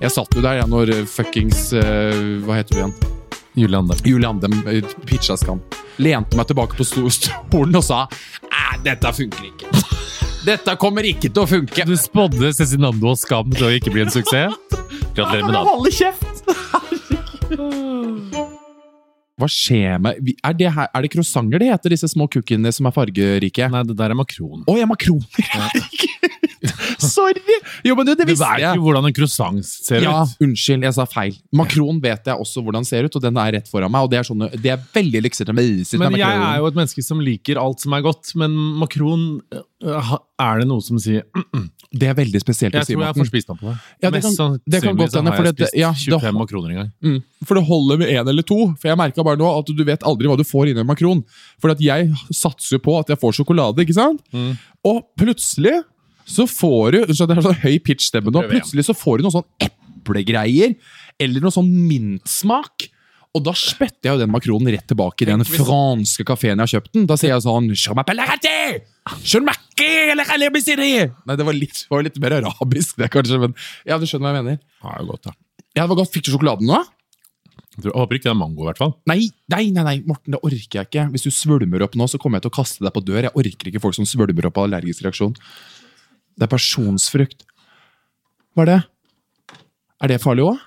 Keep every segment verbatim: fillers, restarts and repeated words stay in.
Jeg satt jo der ja, når fuckings uh, hva heter du igjen? Julie Andem. Julie Andem uh, pitcha Skam. Lente meg tilbake på stolen og sa dette funker ikke. Dette kommer ikke til å funke. Du spådde Cezinando og Skam til å ikke bli en suksess. Gratulerer med dagen. Holde kjeft. Hva skjer med Er det, her, er det croissanter det heter, disse små kukkene som er fargerike? Nei, det der er makron. Å, ja, makroner. Sorry! Jo, men du, det visste jeg. Du vet jo hvordan en croissant ser ja, ut. Ja, unnskyld, jeg sa feil. Makron vet jeg også hvordan den ser ut, og den er rett foran meg, og det er, sånne, det er veldig lykkert. Men jeg er jo et menneske som liker alt som er godt, men makron, er det noe som sier mm -mm. Det er veldig spesielt å si, Jeg tror jeg får spist meg på det. Ja, det kan, det kan godt hende, for det, ja, tjuefem makroner en gang. Mm, for det holder med en eller to, for jeg merket bare nå at du vet aldri hva du får inn i en makron. For at jeg satser på at jeg får sjokolade, ikke sant? Mm. Og plutselig så får du, så det er sånn høy pitch-stemme nå, plutselig så får du noen sånn eplegreier, eller noen sånn mintsmak. Og da spytter jeg jo den makronen rett tilbake i den franske kaféen jeg har kjøpt den. Da sier jeg sånn Je m'appelle raté! Je m'appelle raté! Nei, det var litt, var litt mer arabisk det kanskje, men ja, du skjønner hva jeg mener. Ja, det var godt da. Ja, det var godt. Fikk du sjokoladen nå? Jeg håper ikke det er mango i hvert fall. Nei, nei, nei, nei, Morten, det orker jeg ikke. Hvis du svølmer opp nå, så kommer jeg til å kaste deg på dør. Jeg orker ikke folk som svølmer opp av allergisk reaksjon. Det er pasjonsfrukt. Hva er det? Er det farlig også?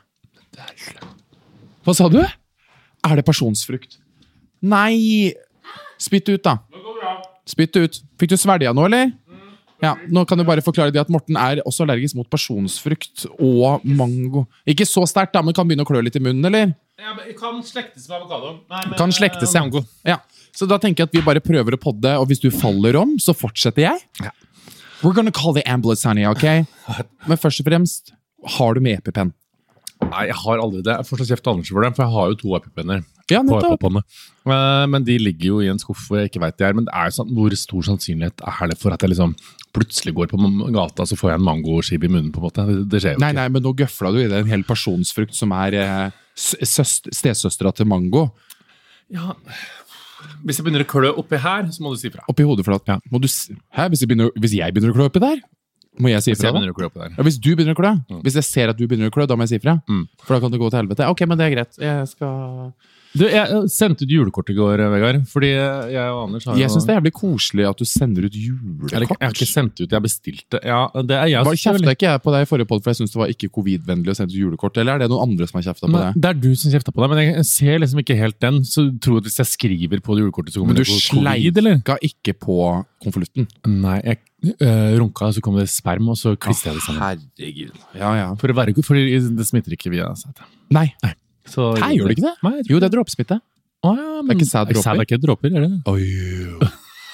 Hva sa du? Er det pasjonsfrukt? Nei! Spytt ut, da. Spytt ut. Fikk du svelget nå, eller? Ja, nå kan du bare forklare det at Morten er også allergisk mot pasjonsfrukt og mango. Ikke så sterkt, da, men kan begynne å klø litt i munnen, eller? Ja, men kan slektes med avokado. Nei, men, kan slektes, ja. Mango. Ja. Så da tenker jeg at vi bare prøver å podde, og hvis du faller om, så fortsetter jeg. Ja. We're gonna call the ambulance, honey, ok? Men først og fremst, har du med EpiPen? Nei, jeg har aldri det. Jeg får så kjeft Anders for det, for jeg har jo to EpiPenner. Ja, nettopp. Men de ligger jo i en skuff hvor jeg ikke vet de er. Men det er jo sånn, hvor stor sannsynlighet er det for at jeg liksom plutselig går på gata, så får jeg en mangoskive i munnen, på en måte? Det, det skjer jo nei, ikke. Nei, men nå gøfla du i det en hel pasjonsfrukt som er eh, stesøstera til mango. Ja... Hvis jeg begynner å klø oppi her, så må du si fra. Oppi hodeflat? Ja. Må du, hæ? Hvis jeg, begynner, hvis jeg begynner å klø oppi der, må jeg si fra? Hvis jeg begynner å klø oppi der. Ja, hvis du begynner å klø? Mm. Hvis jeg ser at du begynner å klø, da må jeg si fra? Mm. For da kan det gå til helvete. Ok, men det er greit. Jeg skal... Du, jeg sendte ut julekort i går, Vegard, fordi jeg og Anders har jo... Jeg synes det er jævlig koselig at du sender ut julekort. Jeg, jeg har ikke sendt ut, jeg bestilte. Ja, det er jeg. Bare kjeftet ikke jeg på deg i forrige podd, for jeg synes det var ikke covid-vennlig å sende ut julekort, eller er det noen andre som har kjeftet på deg? Det er du som kjeftet på deg, men jeg ser liksom ikke helt den, så tror jeg at hvis jeg skriver på julekortet, så kommer det på covid, eller? Men du sleika ikke på konvolutten? Nei, jeg øh, runka, så kom det sperm, og så klistret jeg det sammen. Herregud. Ja, ja. For, å være, for det smitter ikke via seg. Nei. Nei. Så, Nei, gjør det ikke det? Nei, jo, det er dråpesmitte. Oh, ja, men, det er ikke sæd dråper. Sæd er ikke dråper, er det? Oi,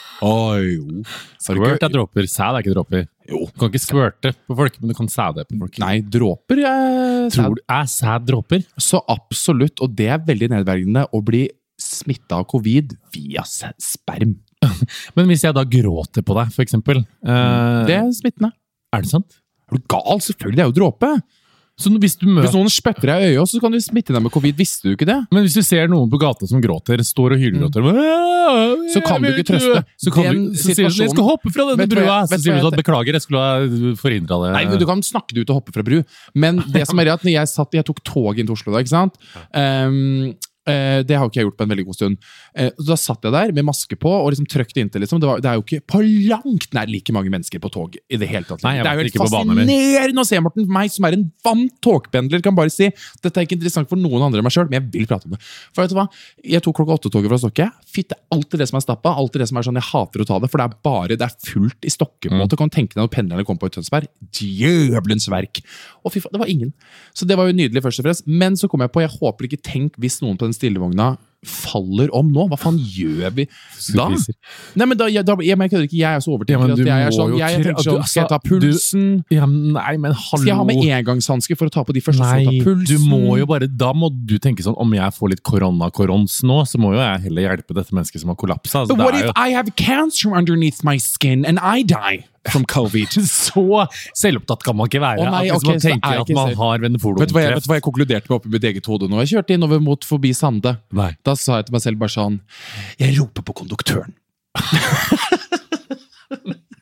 oi. Skvørt er dråper, sæd er ikke dråper. Jo. Du kan ikke skvørte på folk, men du kan sæde på folk. Nei, dråper er sæd. Tror du er sæd dråper? Så absolutt, og det er veldig nedverdigende å bli smittet av covid via sperm. Men hvis jeg da gråter på deg, for eksempel... Uh, det er smittende. Er det sant? Er du gal? Selvfølgelig, det er jo dråpe. Så hvis, du møter... hvis noen spøtter deg i øyet, så kan du smitte deg med covid. Visste du ikke det? Men hvis du ser noen på gata som gråter, står og hylgråter, mm. så kan du ikke trøste. Så, kan du, så sier du jeg skal hoppe fra denne brua. Så sier du sånn, beklager, jeg skulle ha forhindret det. Nei, men du kan snakke det ut og hoppe fra bru. Men det som er at når jeg satt, jeg tok tog inn til Oslo da, ikke sant? Um, Uh, det har ikke jeg gjort på en veldig god stund. Uh, da satt jeg der med maske på og liksom trøkte inntil. Liksom. Det, var, det er jo ikke på langt nær like mange mennesker på tog i det hele tatt. Nei, det er jo helt fascinerende å se, Morten. Meg som er en vant togpendler kan bare si dette er ikke interessant for noen andre enn meg selv, men jeg vil prate om det. For vet du hva? Jeg tok klokka åtte-toget fra Stokke. Fytte alltid det som er stappet, alltid det som er sånn jeg hater å ta det, for det er bare, det er fullt i Stokke på en måte. Kan du tenke deg når pendlerne kom på i Tønsberg? Djøvelens verk. Og fy faen, det var ingen. Så det var jo nydelig først og fremst. Men så kom jeg på, jeg håper ikke tenk hvis noen på den stillevogna faller om nå. Hva faen gjør vi da? Nei, men da, jeg, da jeg, jeg, ikke, jeg er så overtenker ja, at jeg er sånn, jeg tenker sånn, skal jeg ta pulsen? Du, ja, nei, men hallo. Skal jeg ha med engangshansker for å ta på de første nei, som tar pulsen? Du må jo bare, da må du tenke sånn, om jeg får litt korona-korons nå, så må jo jeg heller hjelpe dette mennesket som har kollapset. Altså, But what if jo... I have cancer underneath my skin and I die? From covid. Så selvopptatt kan man ikke være. Oh, nei, at okay, man tenker at man har vennefolk. Vet du hva jeg, vet du hva jeg konkluderte med oppe i mitt eget hode nå? Jeg kjørte innover mot forbi Sande. Nei. Da sa jeg til meg selv bare sånn, jeg roper på konduktøren.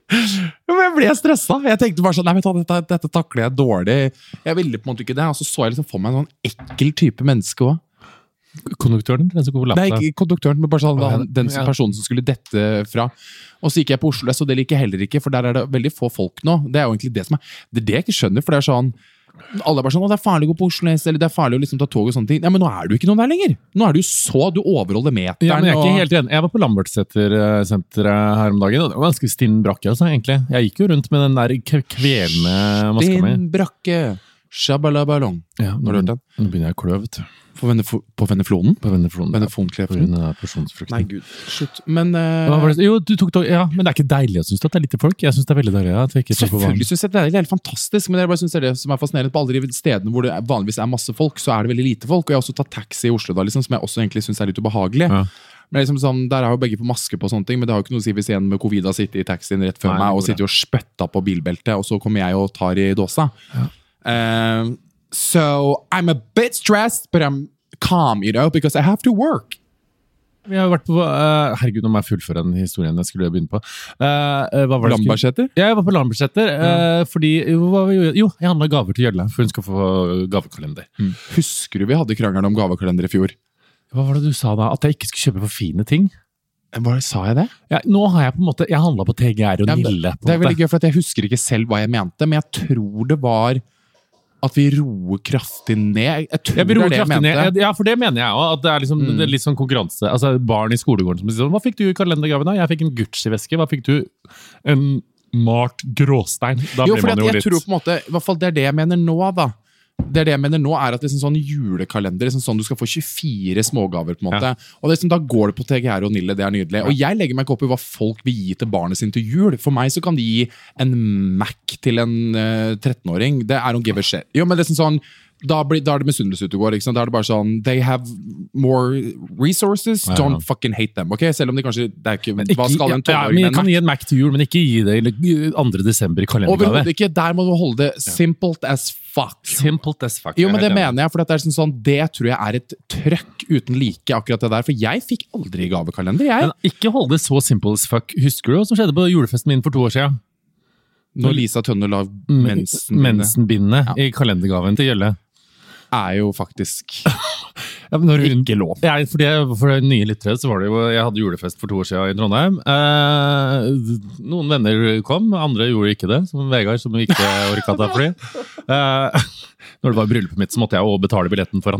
Men jeg ble stressa. Jeg tenkte bare sånn, nei, vet du, dette, dette takler jeg dårlig. Jeg ville på en måte ikke det, og så så jeg liksom for meg en sånn ekkel type menneske også. Konduktøren? Den som går Nei, ikke konduktøren, men bare sånn, Ja, den ja. personen som skulle dette fra. Og så gikk jeg på Oslo S, og det liker jeg heller ikke, for der er det veldig få folk nå. Det er jo egentlig det som er, det er det jeg ikke skjønner, for det er sånn, alle er bare sånn, å, det er farlig å gå på Oslo S, eller det er farlig å liksom ta tog og sånne ting. Ja, men nå er du ikke noen der lenger. Nå er du jo så, du overholder meteren. Ja, men jeg er ikke og- helt enig. Jeg var på Lambertseter-senteret her om dagen, og det var ganske stinn brakke, altså, egentlig. Jeg gikk jo rundt med den der k- kvelende maska mi. Din brakke, shabalaballong. Ja, Har du hørt den? Nå begynner jeg å klø, vet du. På, Vennefo på Venneflonen? På Vennefonen. På Vennefonkleften? grunn av Nei, porsjonsfrukten. Gud, slutt. Men eh, Hva var det? Jo, du tok tog, ja, men det er ikke deilig, synes du, at det er lite folk? Jeg synes det er veldig deilig, ja, at vi ikke står på vann. selvfølgelig synes jeg det er helt fantastisk, men jeg bare synes det er det som er fascinerende på alle de stedene hvor det er- vanligvis er masse folk, så er det veldig lite folk. Og jeg har også tatt taxi i Oslo da, liksom, som jeg også egentlig synes er litt ubehagelig. Ja. Men liksom sånn, der er jo begge på maske på sånne ting, men det har jo ikke noe å si hvis en med covid har sittet i taxien rett før Nei, meg og det går sitter og spøtta på bilbeltet, og så kommer jeg og tar i dåsa. Um, so I'm a bit stressed, but I'm calm, you know, because I have to work. Vi har vært på, uh, herregud, nå må jeg fullføre den historien jeg skulle begynne på. Uh, uh, hva var det jeg skulle- Lambertseter? Ja, jeg var på Lambertseter, uh, fordi, jo, hva, vi gjorde- jo, jeg handlet gaver til Jølle, for hun skal få gavekalender. Husker du vi hadde krangelen om gavekalender i fjor? Hva var det du sa da? At jeg ikke skulle kjøpe for fine ting? Hva sa jeg det? Ja, nå har jeg på en måte, jeg handlet på T G R og Ja, men Nille. det, det er veldig gøy, for at jeg husker ikke selv hva jeg mente, men jeg tror det var at vi roer kraftig ned. Jeg tror Jeg vil det roe er det jeg kraftig mente. ned. Ja, for det mener jeg også, at det er, liksom, det er litt sånn konkurranse. Altså, barn i skolegården som sier sånn, hva fikk du i kalendergaven da? Jeg fikk en Gucci-veske, hva fikk du? En Mart Gråstein. Da Jo, blir for man at jo jeg litt... tror på en måte, i hvert fall det er det jeg mener nå da. Det er det jeg mener nå, er at det er sånn julekalender, liksom sånn du skal få tjuefire smågaver på en måte. Ja. Og det er sånn, da går det på T G R og Nille, det er nydelig. Og jeg legger meg ikke opp i hva folk vil gi til barnet sin til jul. For meg så kan de gi en Mac til en uh, trettenåring. Det er å give a shit. Jo, men det er sånn, da, blir, da er det misunnelse ute og går, ikke sant? Da er det bare sånn, they have more resources, Ja, ja. don't fucking hate them, ok? Selv om de kanskje, det er ikke, Ikke, hva skal en ja, tolvåring men med jeg en kan Mac? gi en Mac til jul, men ikke gi det eller andre desember i kalendergave. Overhodet ikke, der må du holde det simple as fuck. Simple as fuck. Jo, men det Jeg er helt enig. mener jeg, for det er sånn, sånn, det tror jeg er et trøkk uten like, akkurat det der. For jeg fikk aldri gavekalender, jeg. Men ikke hold det så simple as fuck. Husker du hva som skjedde på julefesten min for to år siden? Når Lisa Tønne la mensen, Mensenbindet i kalendergaven til Jølle. er jo faktisk Ja, men når hun, ikke lov. Ja, fordi jeg, for nye lyttere så var det jo, jeg hadde julefest for to år siden i Trondheim. Eh, noen venner kom, andre gjorde ikke det, som Vegard som ikke orket å ta fly. Eh, når det var bryllupet mitt så måtte jeg også betale billetten for han.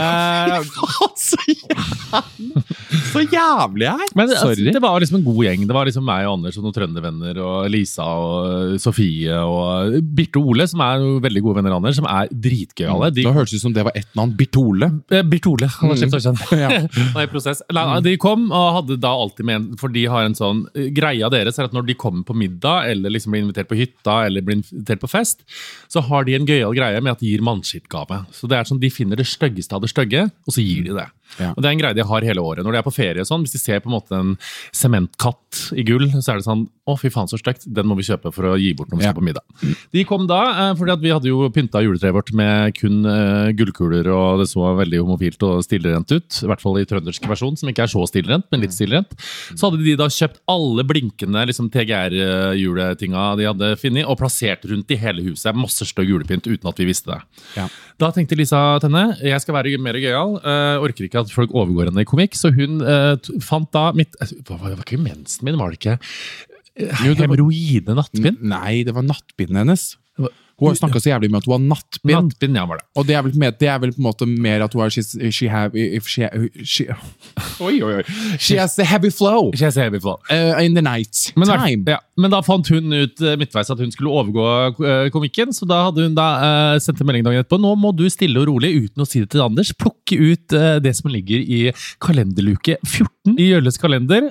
Eh, Så jævlig, så jævlig her! men altså, Sorry. det var liksom en god gjeng. Det var liksom meg og Anders og noen trøndervenner og Lisa og Sofie og Birte og Ole, som er jo veldig gode venner av Anders, som er dritgøyale. De, Nå hørtes det ut som det var ett navn. Birtole. Eh, Birte Ole, han har skiftet kjønn. Ja. Nei, prosess. Nei, de kom og hadde da alltid med en, for de har en sånn eh, greia deres er at når de kommer på middag, eller liksom blir invitert på hytta, eller blir invitert på fest, så har de en gøyal greie med at de gir mannskittgave. Så det er sånn, de finner det styggeste av det stygge, og så gir de det. Ja. Og det er en greie de har hele året. Når de er på ferie og sånn, hvis de ser på en måte en sementkatt i gull, så er det sånn, å fy faen så stygt, den må vi kjøpe for å gi bort når vi skal Ja. på middag. De kom da, eh, fordi at vi hadde jo pynta juletreet vårt med kun eh, gullkuler, og det så veldig homofilt og stilrent ut, i hvert fall i trøndersk versjon, som ikke er så stilrent, men litt stilrent. Så hadde de da kjøpt alle blinkende liksom, T G R-juletinga de hadde finnet, og plassert rundt i hele huset, masse støgg julepynt, uten at vi visste det. Ja. Da tenkte Lisa Tenne, jeg skal være mer gøyal, uh, orker ikke at folk overgår henne i komikk, så hun uh, t- fant da mitt, uh, hva var det, var ikke mensen min, var det ikke? Uh, Jo, det var- Hemoroide nattbind? Nei, det var nattbinden hennes. Hun har snakket så jævlig med at hun har nattbind. Nattbind, ja, var det. Og det er, vel, med- det er vel på en måte mer at hun har she's, she have, if she, she, oi, oi, oi. She has a heavy flow Ikke jeg ser i hvert fall. uh, in the night Men, hvert- time. ja, men da fant hun ut uh, midtveis at hun skulle overgå uh, komikken, så da hadde hun da uh, sendt en melding dagen etterpå. Nå må du stille og rolig, uten å si det til Anders, plukke ut uh, det som ligger i kalenderluke fjorten i Jølles kalender.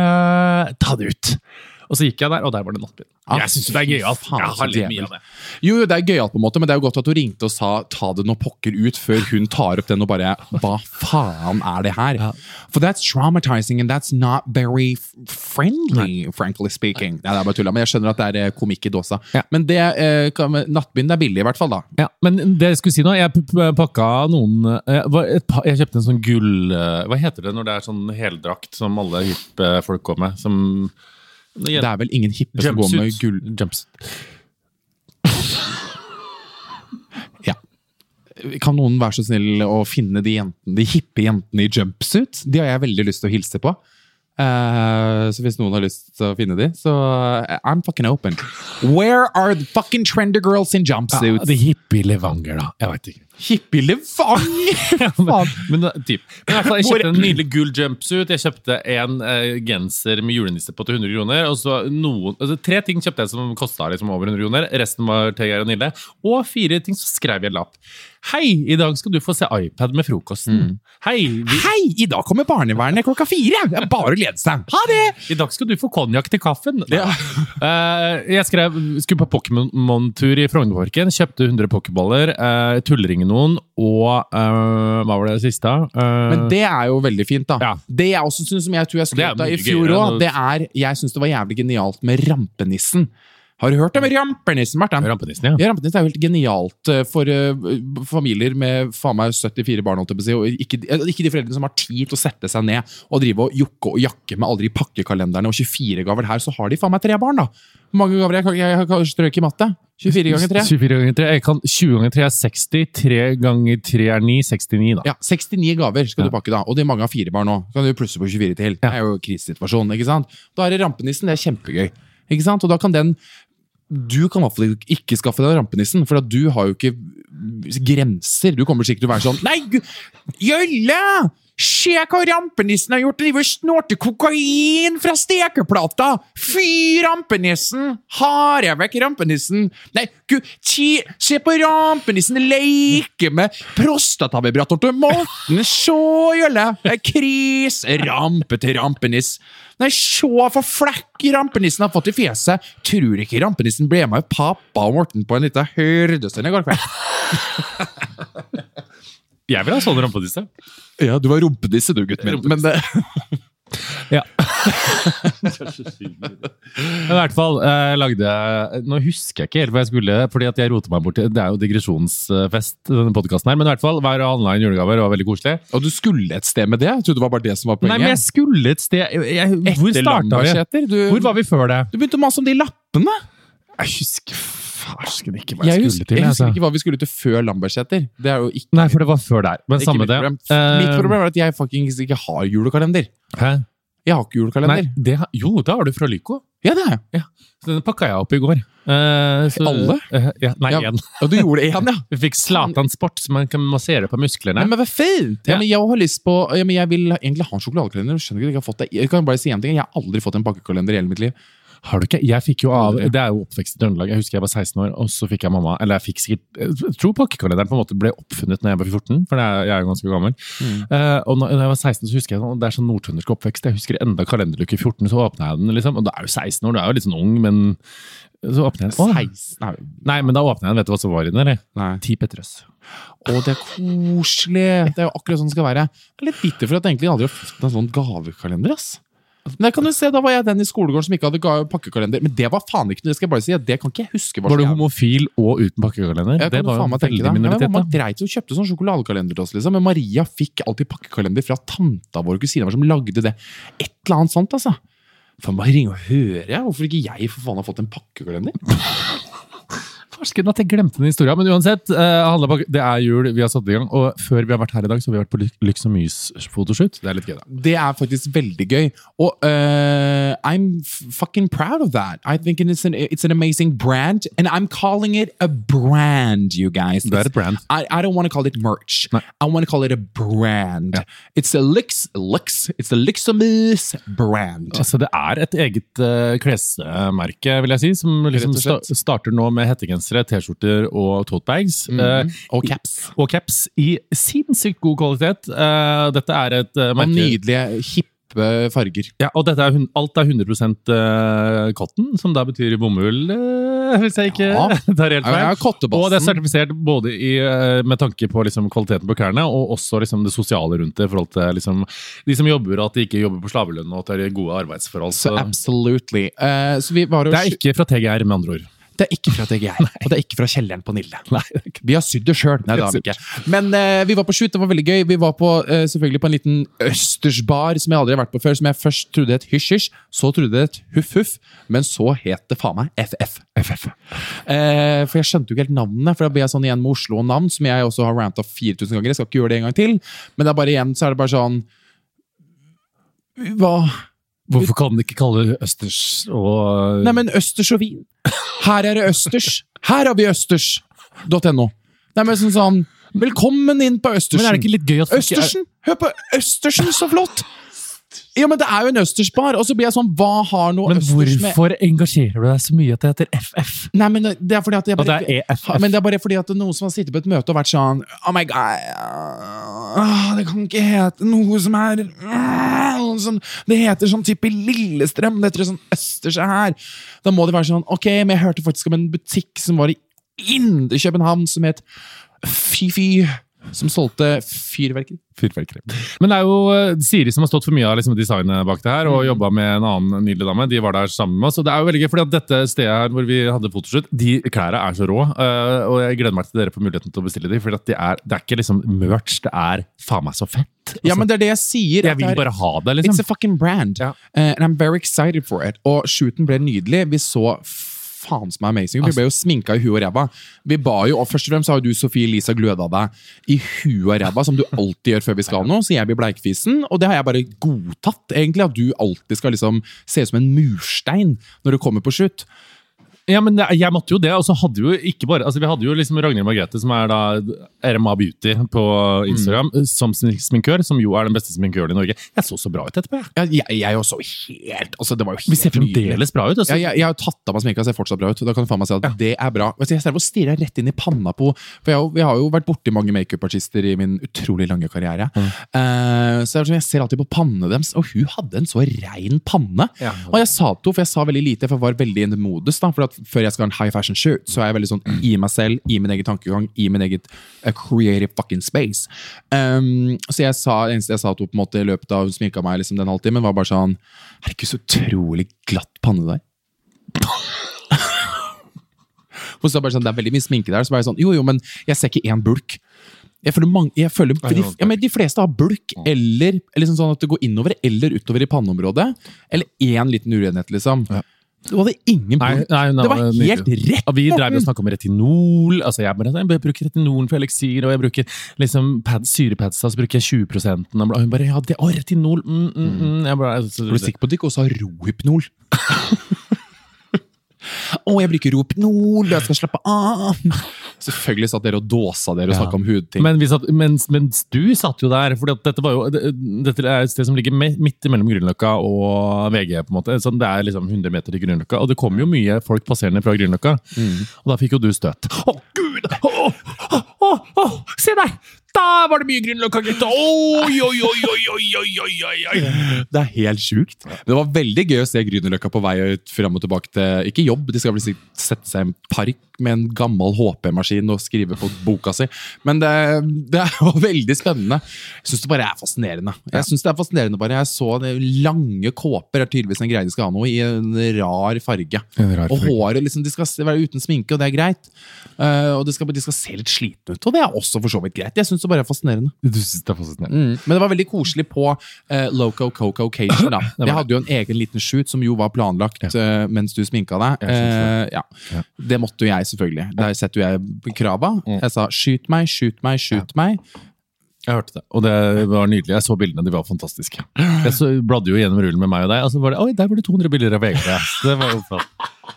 Uh, ta det ut! Og så gikk jeg der, og der var det nattbind. Ah, Jeg synes det er gøy, alt. faen, Jeg så har litt djevel. mye av det. Jo, jo, det er gøyalt på en måte, men det er jo godt at hun ringte og sa ta det nå pokker ut, før hun tar opp den og bare hva faen er det her? For that's traumatizing and that's not very f- friendly, frankly speaking. Nei, det er bare tulla, men jeg skjønner at det er eh, komikk i dåsa. Ja. Men det, eh, kan- nattbind er billig i hvert fall da. Ja, men det jeg skulle si nå, jeg p- p- pakka noen eh, var et pa- Jeg kjøpte en sånn gull eh, Hva heter det når det er sånn heldrakt som alle hippe folk går med? Som Det er vel ingen hippe som går med gull... Jumpsuit. Ja. Kan noen være så snill å finne de jentene, de hippe jentene i jumpsuit? De har jeg veldig lyst til å hilse på. Uh, så hvis noen har lyst til å finne de, så uh, I'm fucking open. Where are the fucking trendy girls in jumpsuits? Ja, de hippie Levanger, da. Jeg vet ikke. Hippie Levanger? Ja, men, men, typ. men i hvert fall, jeg kjøpte en nydelig gull jumpsuit. Jeg kjøpte en uh, genser med julenisse på til hundre kroner. Og så noen, altså, tre ting kjøpte jeg som kostet liksom over hundre kroner. Resten var T G R og Nille. Og fire ting så skrev jeg en lapp. Hei, i dag skal du få se iPad med frokosten. Mm. Hei, vi... Hei, i dag kommer barnevernet klokka fire. Det er bare å glede seg. Ha det! I dag skal du få konjak til kaffen. Ja. uh, jeg skrev, skulle på Pokémon-tur i Frognerparken, kjøpte hundre pokéballer, uh, tullringen noen, og uh, hva var det siste? Uh, Men det er jo veldig fint da. Ja. Det jeg også synes, som jeg tror jeg skrøt av i fjor også, det er, jeg synes det var jævlig genialt med rampenissen. Har du hørt om rampenissen, Martin? Rampenissen, ja. Ja, rampenissen er jo helt genialt for uh, familier med faen meg syttifire barn, holdt jeg på å si, og ikke, ikke de foreldrene som har tid til å sette seg ned og drive og jukke og jakke med aldri pakkekalenderne og tjuefire gaver her, så har de faen meg tre barn da. Hvor mange gaver jeg, jeg, jeg, jeg strøk i matte? tjuefire ganger tre? tjuefire ganger tre. Jeg kan tjue ganger tre er seksti, tre ganger tre er ni, sekstini da. Ja, sekstini gaver skal ja. du pakke da, og det er mange av fire barn nå. Kan du plusse på tjuefire til. Ja. Det er jo krisesituasjon, ikke sant? Da er det rampenissen, det er kjempegøy. Ikke sant? Og da kan den du kan i hvert fall ikke skaffe deg rampenissen, for at du har jo ikke grenser. Du kommer sikkert til å være sånn, nei, Jølle! Se hva rampenissen har gjort, de vil snorte kokain fra stekeplata! Fy rampenissen! Har jeg vekk rampenissen? Nei, gud, ti, se på rampenissen leke med prostatavibrator til Morten, så Jølle! Det er kris, rampe til rampeniss. Nei, se for flekk rampenissen har fått i fjeset. Tror ikke rampenissen ble med pappa og Morten på en liten hørdestund i går kveld. Jeg vil ha sånn rampenisse. Ja, du var rumpenisse du, gutt min. Men det... Ja. I hvert fall jeg lagde nå husker jeg ikke helt hva jeg skulle, fordi at jeg roter meg bort. Det er jo digresjonsfest denne podcasten her, men i hvert fall hver online julegaver var veldig koselig. Og du skulle et sted med det? Jeg trodde det var bare det som var poenget. Nei, men jeg skulle et sted jeg, jeg, Hvor startet vi? Du, hvor var vi før det? Du begynte å mase om de lappene. Jeg husker farsken ikke hva jeg, jeg skulle husker, til. Jeg husker ikke hva vi skulle til før Lambertseter. Det er jo ikke... Nei, for det var før der. Men samme mitt det. Problem. Mitt problem er at jeg faktisk ikke har julekalender. Hæ? Jeg har ikke julekalender. Nei, det, jo, det har du fra Lyko. Ja, det er jeg. Ja. Så den pakket jeg opp i går. Uh, så, Alle? Uh, ja, nei, ja. en. Ja, du gjorde det en, ja. Vi fikk Zlatan Sport, så man kan massere på musklerne. Nei, men hva fint! Ja. Ja, men jeg har lyst på... Ja, men jeg vil egentlig ha en sjokoladekalender. Skjønner ikke at jeg har fått det. Jeg kan bare si en ting. Jeg har aldri fått en pakkekalender i hele mitt liv. Har du ikke? Jeg fikk jo av, det er jo oppvekst i Trøndelag. Jeg husker jeg var seksten år, og så fikk jeg mamma, eller jeg fikk sikkert, jeg tror pakkekalenderen på en måte ble oppfunnet når jeg var fjorten, for jeg er jo ganske gammel. Mm. Uh, og når jeg var seksten så husker jeg, det er sånn nordtrøndersk oppvekst, jeg husker enda kalenderuke fjorten, så åpnet jeg den liksom, og da er jo seksten år, du er jo litt sånn ung, men så åpnet jeg den. seksten? Nei, men da åpnet jeg den, vet du hva som var i den, eller? Nei. Ti Petrus. Å, det er koselig! Det er jo akkurat sånn det skal være. Jeg er litt bitter for at jeg egentlig aldri har fått en sånn gavekalender, ass. Men kan du se, da var jeg den i skolegården som ikke hadde pakkekalender. Men det var faen ikke, det skal jeg bare si, det kan ikke jeg huske. Var du homofil og uten pakkekalender? Jeg det var faen meg tenke det. minoritet, Man dreit jo og kjøpte sånn sjokoladekalender til oss, liksom. Men Maria fikk alltid pakkekalender fra tanta vår kusine som lagde det. Et eller annet sånt, altså. Faen, bare ringe og høre. Hvorfor ikke jeg for faen har fått en pakkekalender? Farsken at jeg glemte den historien, men uansett, uh, det er jul, vi har satt i gang, og før vi har vært her i dag, så har vi vært på Lyx og Mys fotoshoot. Det er litt gøy da. Det er faktisk veldig gøy, og uh, I'm fucking proud of that. I think it's an, it's an amazing brand, and I'm calling it a brand, you guys. Det er et brand. I, I don't want to call it merch. Nei. I want to call it a brand. Ja. It's a Lyx, Lyx, it's a Lyx og Mys brand. Altså, det er et eget uh, klesmerke, vil jeg si, som liksom sta starter nå med hettegenser, t-skjorter og totebags. Mm. Uh, og caps. Og caps i sinnssykt god kvalitet. Uh, dette er et uh, merke. Og nydelige, hippe farger. Ja, og dette er, alt er hundre prosent uh, cotton, som da betyr bomull, uh, hvis jeg ikke ja. tar helt feil. Ja, og det er sertifisert både i, uh, med tanke på liksom, kvaliteten på klærne, og også liksom, det sosiale rundt det, i forhold til liksom, de som jobber, at de ikke jobber på slavelønn, og at det er gode arbeidsforhold. Så, so absolutely. Uh, så vi var det er ikke fra T G R, med andre ord. Det er ikke fra T G R, og det er ikke fra kjelleren på Nille. Nei, Vi har sydd det selv. Nei, det har vi ikke. Men eh, vi var på shoot, det var veldig gøy. Vi var på, eh, selvfølgelig på en liten Østersbar, som jeg aldri har vært på før, som jeg først trodde het hysj-hysj, så trodde det het huff-huff, men så het det faen meg F F. F F. Eh, for jeg skjønte jo ikke helt navnet, for da ble jeg sånn igjen med Oslo og navn, som jeg også har rantet fire tusen ganger. Jeg skal ikke gjøre det en gang til, men det er bare igjen, så er det bare sånn Hva? Hvorfor kan du ikke kalle det Østers og Nei, men Østers og vin. Her er det Østers. Her har vi Østers punktum no. Nei, men sånn sånn velkommen inn på Østersen. Men er det ikke litt gøy at folk er- Østersen? Hør på Østersen, så flott! Ja, men det er jo en Østersbar, og så blir jeg sånn, hva har noe Men Østers med hvorfor engasjerer du deg så mye at det heter F F? Nei, men det er fordi at jeg Og bare, det er E F F. Men det er bare fordi at det er noen som har sittet på et møte og vært sånn Oh my god ah, det kan ikke hete noe som er ah, sånn, det heter sånn type Lillestrøm, det heter sånn Østers her. Da må det være sånn, ok, men jeg hørte faktisk om en butikk som var i Indre København som het Fy-Fy, som solgte fyrverkeri. Fyrverkeri. Men det er jo eh, Siri som har stått for mye av liksom, designet bak det her, og jobbet med en annen nydelig dame. De var der sammen med oss, og det er jo veldig gøy, fordi at dette stedet her hvor vi hadde fotoshoot, de klærne er så rå, eh, og jeg gleder meg til dere får muligheten til å bestille de, for det er, det er ikke liksom merch, det er faen meg så fett. Altså, Ja, men det er det jeg sier. jeg at det vil er- bare ha det, liksom. It's a fucking brand. Ja. Uh, and I'm very excited for it. Og shooten ble nydelig. Vi så faen som er amazing. Vi ble jo sminka i huet og ræva. Vi ba jo, og først og fremst har jo du, Sofie Elisa, gløda deg i huet og ræva, som du alltid gjør før vi skal noe, så jeg blir bleikfisen, og det har jeg bare godtatt, egentlig, at du alltid skal liksom se ut som en murstein når du kommer på shoot. Ja, men det- jeg måtte jo det, og så hadde vi jo ikke bare, altså vi hadde jo liksom Ragnhild Margrethe, som er da R M A Beauty på Instagram, som sminkør, som jo er den beste sminkøren i Norge. Jeg så så bra ut etterpå, jeg. Ja, jeg, jeg også helt, altså det var jo helt Vi ser nydelig. fremdeles bra ut, altså. Ja, jeg, jeg har jo tatt av meg sminka, ser fortsatt bra ut. Da kan du faen meg si at det er bra. Vet du, Jeg ser og stirrer rett inn i panna på For jeg, har jo- vi har jo vært borti mange makeup-artister i min utrolig lange karriere. Eh, så jeg, jeg ser alltid på pannene deres, og hun hadde en så rein panne. Ja. Og jeg sa til henne, for jeg sa veldig lite, for jeg var veldig in the modus. da For at før jeg skal ha en high fashion shoot, så er jeg veldig sånn i meg selv, i min egen tankegang, i min eget uh, creative fucking space. Um, så jeg sa, det eneste jeg sa til henne på en måte i løpet av hun sminka meg liksom den halvtimen, var bare sånn Herregud, så utrolig glatt panne der. Og så bare sånn, det er veldig mye sminke der. Så bare sånn, jo jo, men jeg ser ikke én bulk. Jeg føler, mange, jeg føler for de, ja, men de fleste har bulk, eller, eller sånn at det går innover eller utover i panneområdet. Eller én liten urenhet, liksom. Ja. Det var det ingen Nei, bulk. nei, nei, Det var helt rett. Og vi drev og snakket om retinol. Altså jeg, bare, jeg bruker retinol for eliksir, og jeg bruker liksom pad, syrepads, så bruker jeg tjue prosent. Og hun bare, ja, det, å, retinol, mm, mm, mm. Jeg bare, altså, Er du sikker på at du ikke også har rohypnol? Å, jeg bruker rohypnol, jeg skal slappe av. Selvfølgelig satt dere og dåsa dere og Ja. snakket om hudting. Men vi satt, mens, mens du satt jo der, for dette var jo det- dette er et sted som ligger me- midt mellom Grünerløkka og V G, på en måte. Så det er liksom hundre meter til Grünerløkka, og det kommer jo mye folk passerende fra Grünerløkka. Og da fikk jo du støt. Å, Gud! Å, å, å, å, se der! Da var det mye Grünerløkka, gutt! Oi, oi, oi, oi, oi, oi, oi, oi, oi. Det er helt sjukt. Det var veldig gøy å se Grünerløkka på vei ut frem og tilbake til ikke jobb, de skal vel si- sette seg i en park med en gammel H P-maskin og skrive på boka si. Men det, det var veldig spennende. Jeg syns det bare er fascinerende. Jeg synes det er fascinerende bare. Jeg så det, lange kåper er tydeligvis en greie de skal ha noe i en rar farge. En rar Og farge. håret liksom, de skal være uten sminke, og det er greit. Eh, og de skal, de skal se litt slitne ut, og det er også for så vidt greit. Jeg synes det bare er fascinerende. Du synes det er fascinerende. Mm. Men det var veldig koselig på uh, Loco Coco Cation. da. var Jeg hadde jo en egen liten shoot som jo var planlagt eh, mens du sminka deg. Jeg synes Eh, ja. Ja. Det måtte jo jeg, selvfølgelig. Der setter jo jeg krava. Jeg sa 'skyt meg, skyt meg, skyt meg'. Jeg hørte det, og det var nydelig. Jeg så bildene, de var fantastiske. Jeg så, bladde jo gjennom rullen med meg og deg, og så var det, oi, der var det to hundre bilder av V G. Så det var jo flott.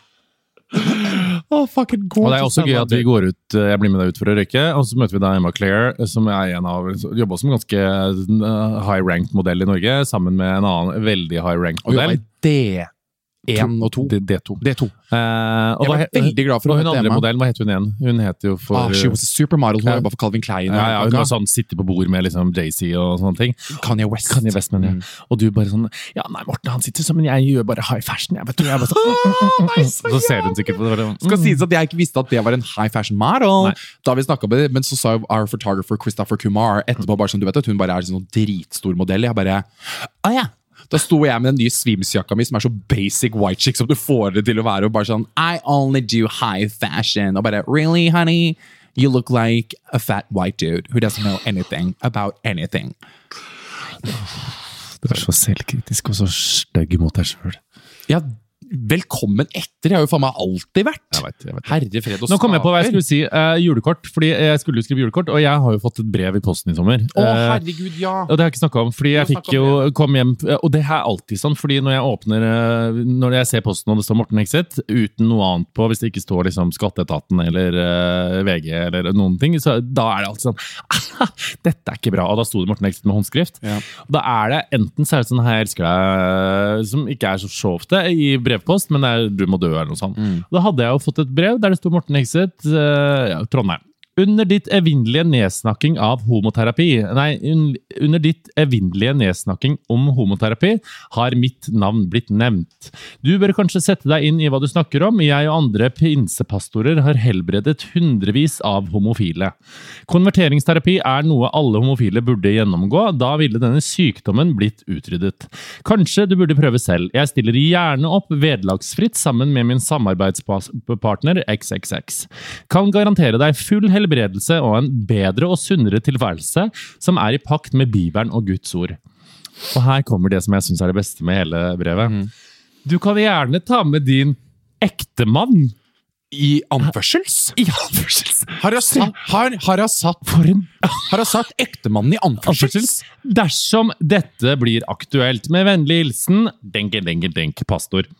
Oh, fucking Og det er også gøy at vi går ut, jeg blir med deg ut for å røyke, og så møter vi da Emma Claire, som er en av, jobber som ganske high-ranked modell i Norge, sammen med en annen veldig high-ranked Og modell. jeg D én og to. D- D2. D to. Eh, og Jeg hva var he- veldig glad for å og hun møte andre Emma. modellen, hva heter hun igjen? Hun heter jo for... Ah, she was a supermodel. Hun Ja. var bare for Calvin Klein. ja, ja, hun og var sånn, sitter på bord med liksom Jay-Z og sånne ting. Kanye West. Kanye West, men ja. Mm. Og du bare sånn, ja, nei, Morten, han sitter sånn, men jeg gjør bare high fashion, jeg vet du. Jeg bare sånn, så ser hun sikkert på det. Bare, Skal sies at jeg ikke visste at det var en high fashion model. Nei. Da vi snakket med det, Men så sa jo our photographer Christopher Kumar etterpå bare sånn, du vet at hun bare er en sånn dritstor modell. Jeg bare, ah ja, Da sto jeg med den nye Swims-jakka mi, som er så basic white chick som du får det til å være, og bare sånn, I only do high fashion, og bare, really, honey? You look like a fat white dude who doesn't know anything about anything. Du er så selvkritisk og så stygg mot deg selv. Ja, velkommen etter. Jeg har jo faen meg alltid vært. Jeg vet, jeg vet. Herre fred og Nå kom jeg på hva jeg skaper. skulle si. Uh, julekort, fordi jeg skulle jo skrive julekort, og jeg har jo fått et brev i posten i sommer. Å, Uh, herregud, ja. Og det har jeg ikke snakket om, fordi jeg Du har fikk snakket jo om kom hjem, og det er alltid sånn, fordi når jeg åpner, uh, når jeg ser posten og det står Morten Hegseth, uten noe annet på, hvis det ikke står liksom Skatteetaten eller uh, V G eller noen ting, så da er det alltid sånn, dette er ikke bra, og da sto det Morten Hegseth med håndskrift. Ja. Og da er det, enten så er det sånn her, elsker deg, som ikke er så sjovte i brevpost, men det er du må dø eller noe sånt. Mm. Da hadde jeg jo fått et brev der det stod Morten Hegseth, uh, ja, Trondheim. Under ditt evinnelige nedsnakking av homoterapi, nei, un, under ditt evinnelige nedsnakking om homoterapi, har mitt navn blitt nevnt. Du bør kanskje sette deg inn i hva du snakker om. Jeg og andre pinsepastorer har helbredet hundrevis av homofile. Konverteringsterapi er noe alle homofile burde gjennomgå, da ville denne sykdommen blitt utryddet. Kanskje du burde prøve selv. Jeg stiller gjerne opp vedlagsfritt sammen med min samarbeidspartner X X X. Kan garantere deg full helbredelse og en bedre og sunnere tilværelse som er i pakt med Bibelen og Guds ord. Og her kommer det som jeg synes er det beste med hele brevet. Mm. Du kan gjerne ta med din ektemann. I anførsels? I anførsels. Har jeg satt, har, har jeg satt, For en... har jeg satt ektemannen i anførsels? Dersom dette blir aktuelt. Med vennlig hilsen, denke, denke, denke, pastor.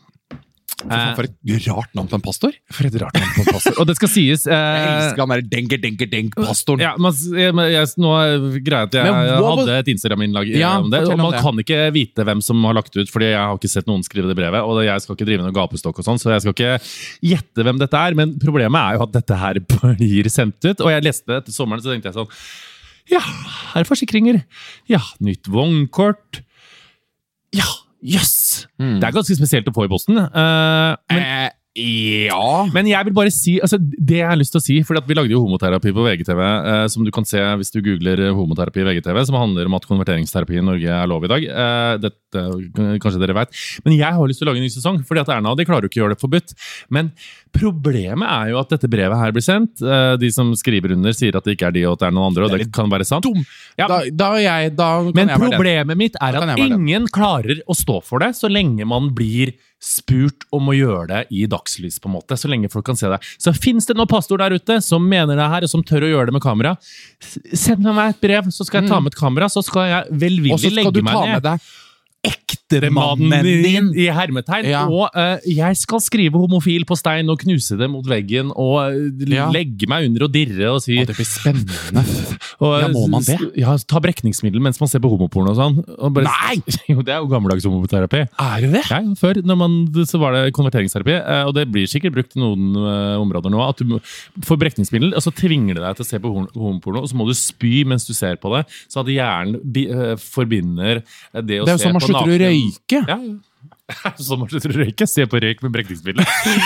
For et rart navn på en pastor. For et rart navn på en pastor. Og det skal sies... Eh, jeg elsker han der denke, denke, denke, pastoren. Ja, men jeg, jeg, nå er greit at jeg, jeg hadde et Instagram-innlag ja, om det, og man det. kan ikke vite hvem som har lagt ut, fordi jeg har ikke sett noen skrive det brevet, og jeg skal ikke drive noen gapestokk og sånn, så jeg skal ikke gjette hvem dette er, men problemet er jo at dette her blir sendt ut, og jeg leste det etter sommeren, så tenkte jeg sånn, ja, her er forsikringer. Ja, nytt vognkort. Ja, jøss! Mm. Det er ganske spesielt å få i posten. Uh, men, eh, ja. men jeg vil bare si, altså, det jeg har lyst til å si, fordi at vi lagde jo homoterapi på V G T V, uh, som du kan se hvis du googler homoterapi i V G T V, som handler om at konverteringsterapi i Norge er lov i dag. Uh, dette, kanskje dere vet. Men jeg har lyst til å lage en ny sesong, fordi at Erna, de klarer jo ikke å gjøre det forbudt. Men problemet er jo at dette brevet her blir sendt. Uh, de som skriver under sier at det ikke er de og at det er noen andre, og det, det kan være sant. Ja. Da, da jeg, da kan Men jeg problemet mitt er at ingen klarer å stå for det så lenge man blir spurt om å gjøre det i dagslys på en måte, så lenge folk kan se det. Så finnes det noen pastor der ute som mener det her, og som tør å gjøre det med kamera, send meg et brev, så skal jeg ta med et kamera, så skal jeg velvillig legge meg ned. Med deg ektemannen din i hermetegn, ja. og uh, jeg skal skrive homofil på stein og knuse det mot veggen og uh, ja. legge meg under og dirre og si å, det blir spennende. og, ja, må man det? Ja, ta brekningsmiddel mens man ser på homoporno og sånn. Og bare, nei! Jo, det er jo gammeldags homoterapi. Er det det? Ja, før når man, så var det konverteringsterapi, uh, og det blir sikkert brukt i noen uh, områder nå, at du får brekningsmiddel, og så tvinger det deg til å se på homoporno, og så må du spy mens du ser på det, så at hjernen uh, forbinder det å det er jo se sånn man på slutter å røyke. Ja, ja. Så man slutter å røyke. Se på røyk med brekningsmiddel.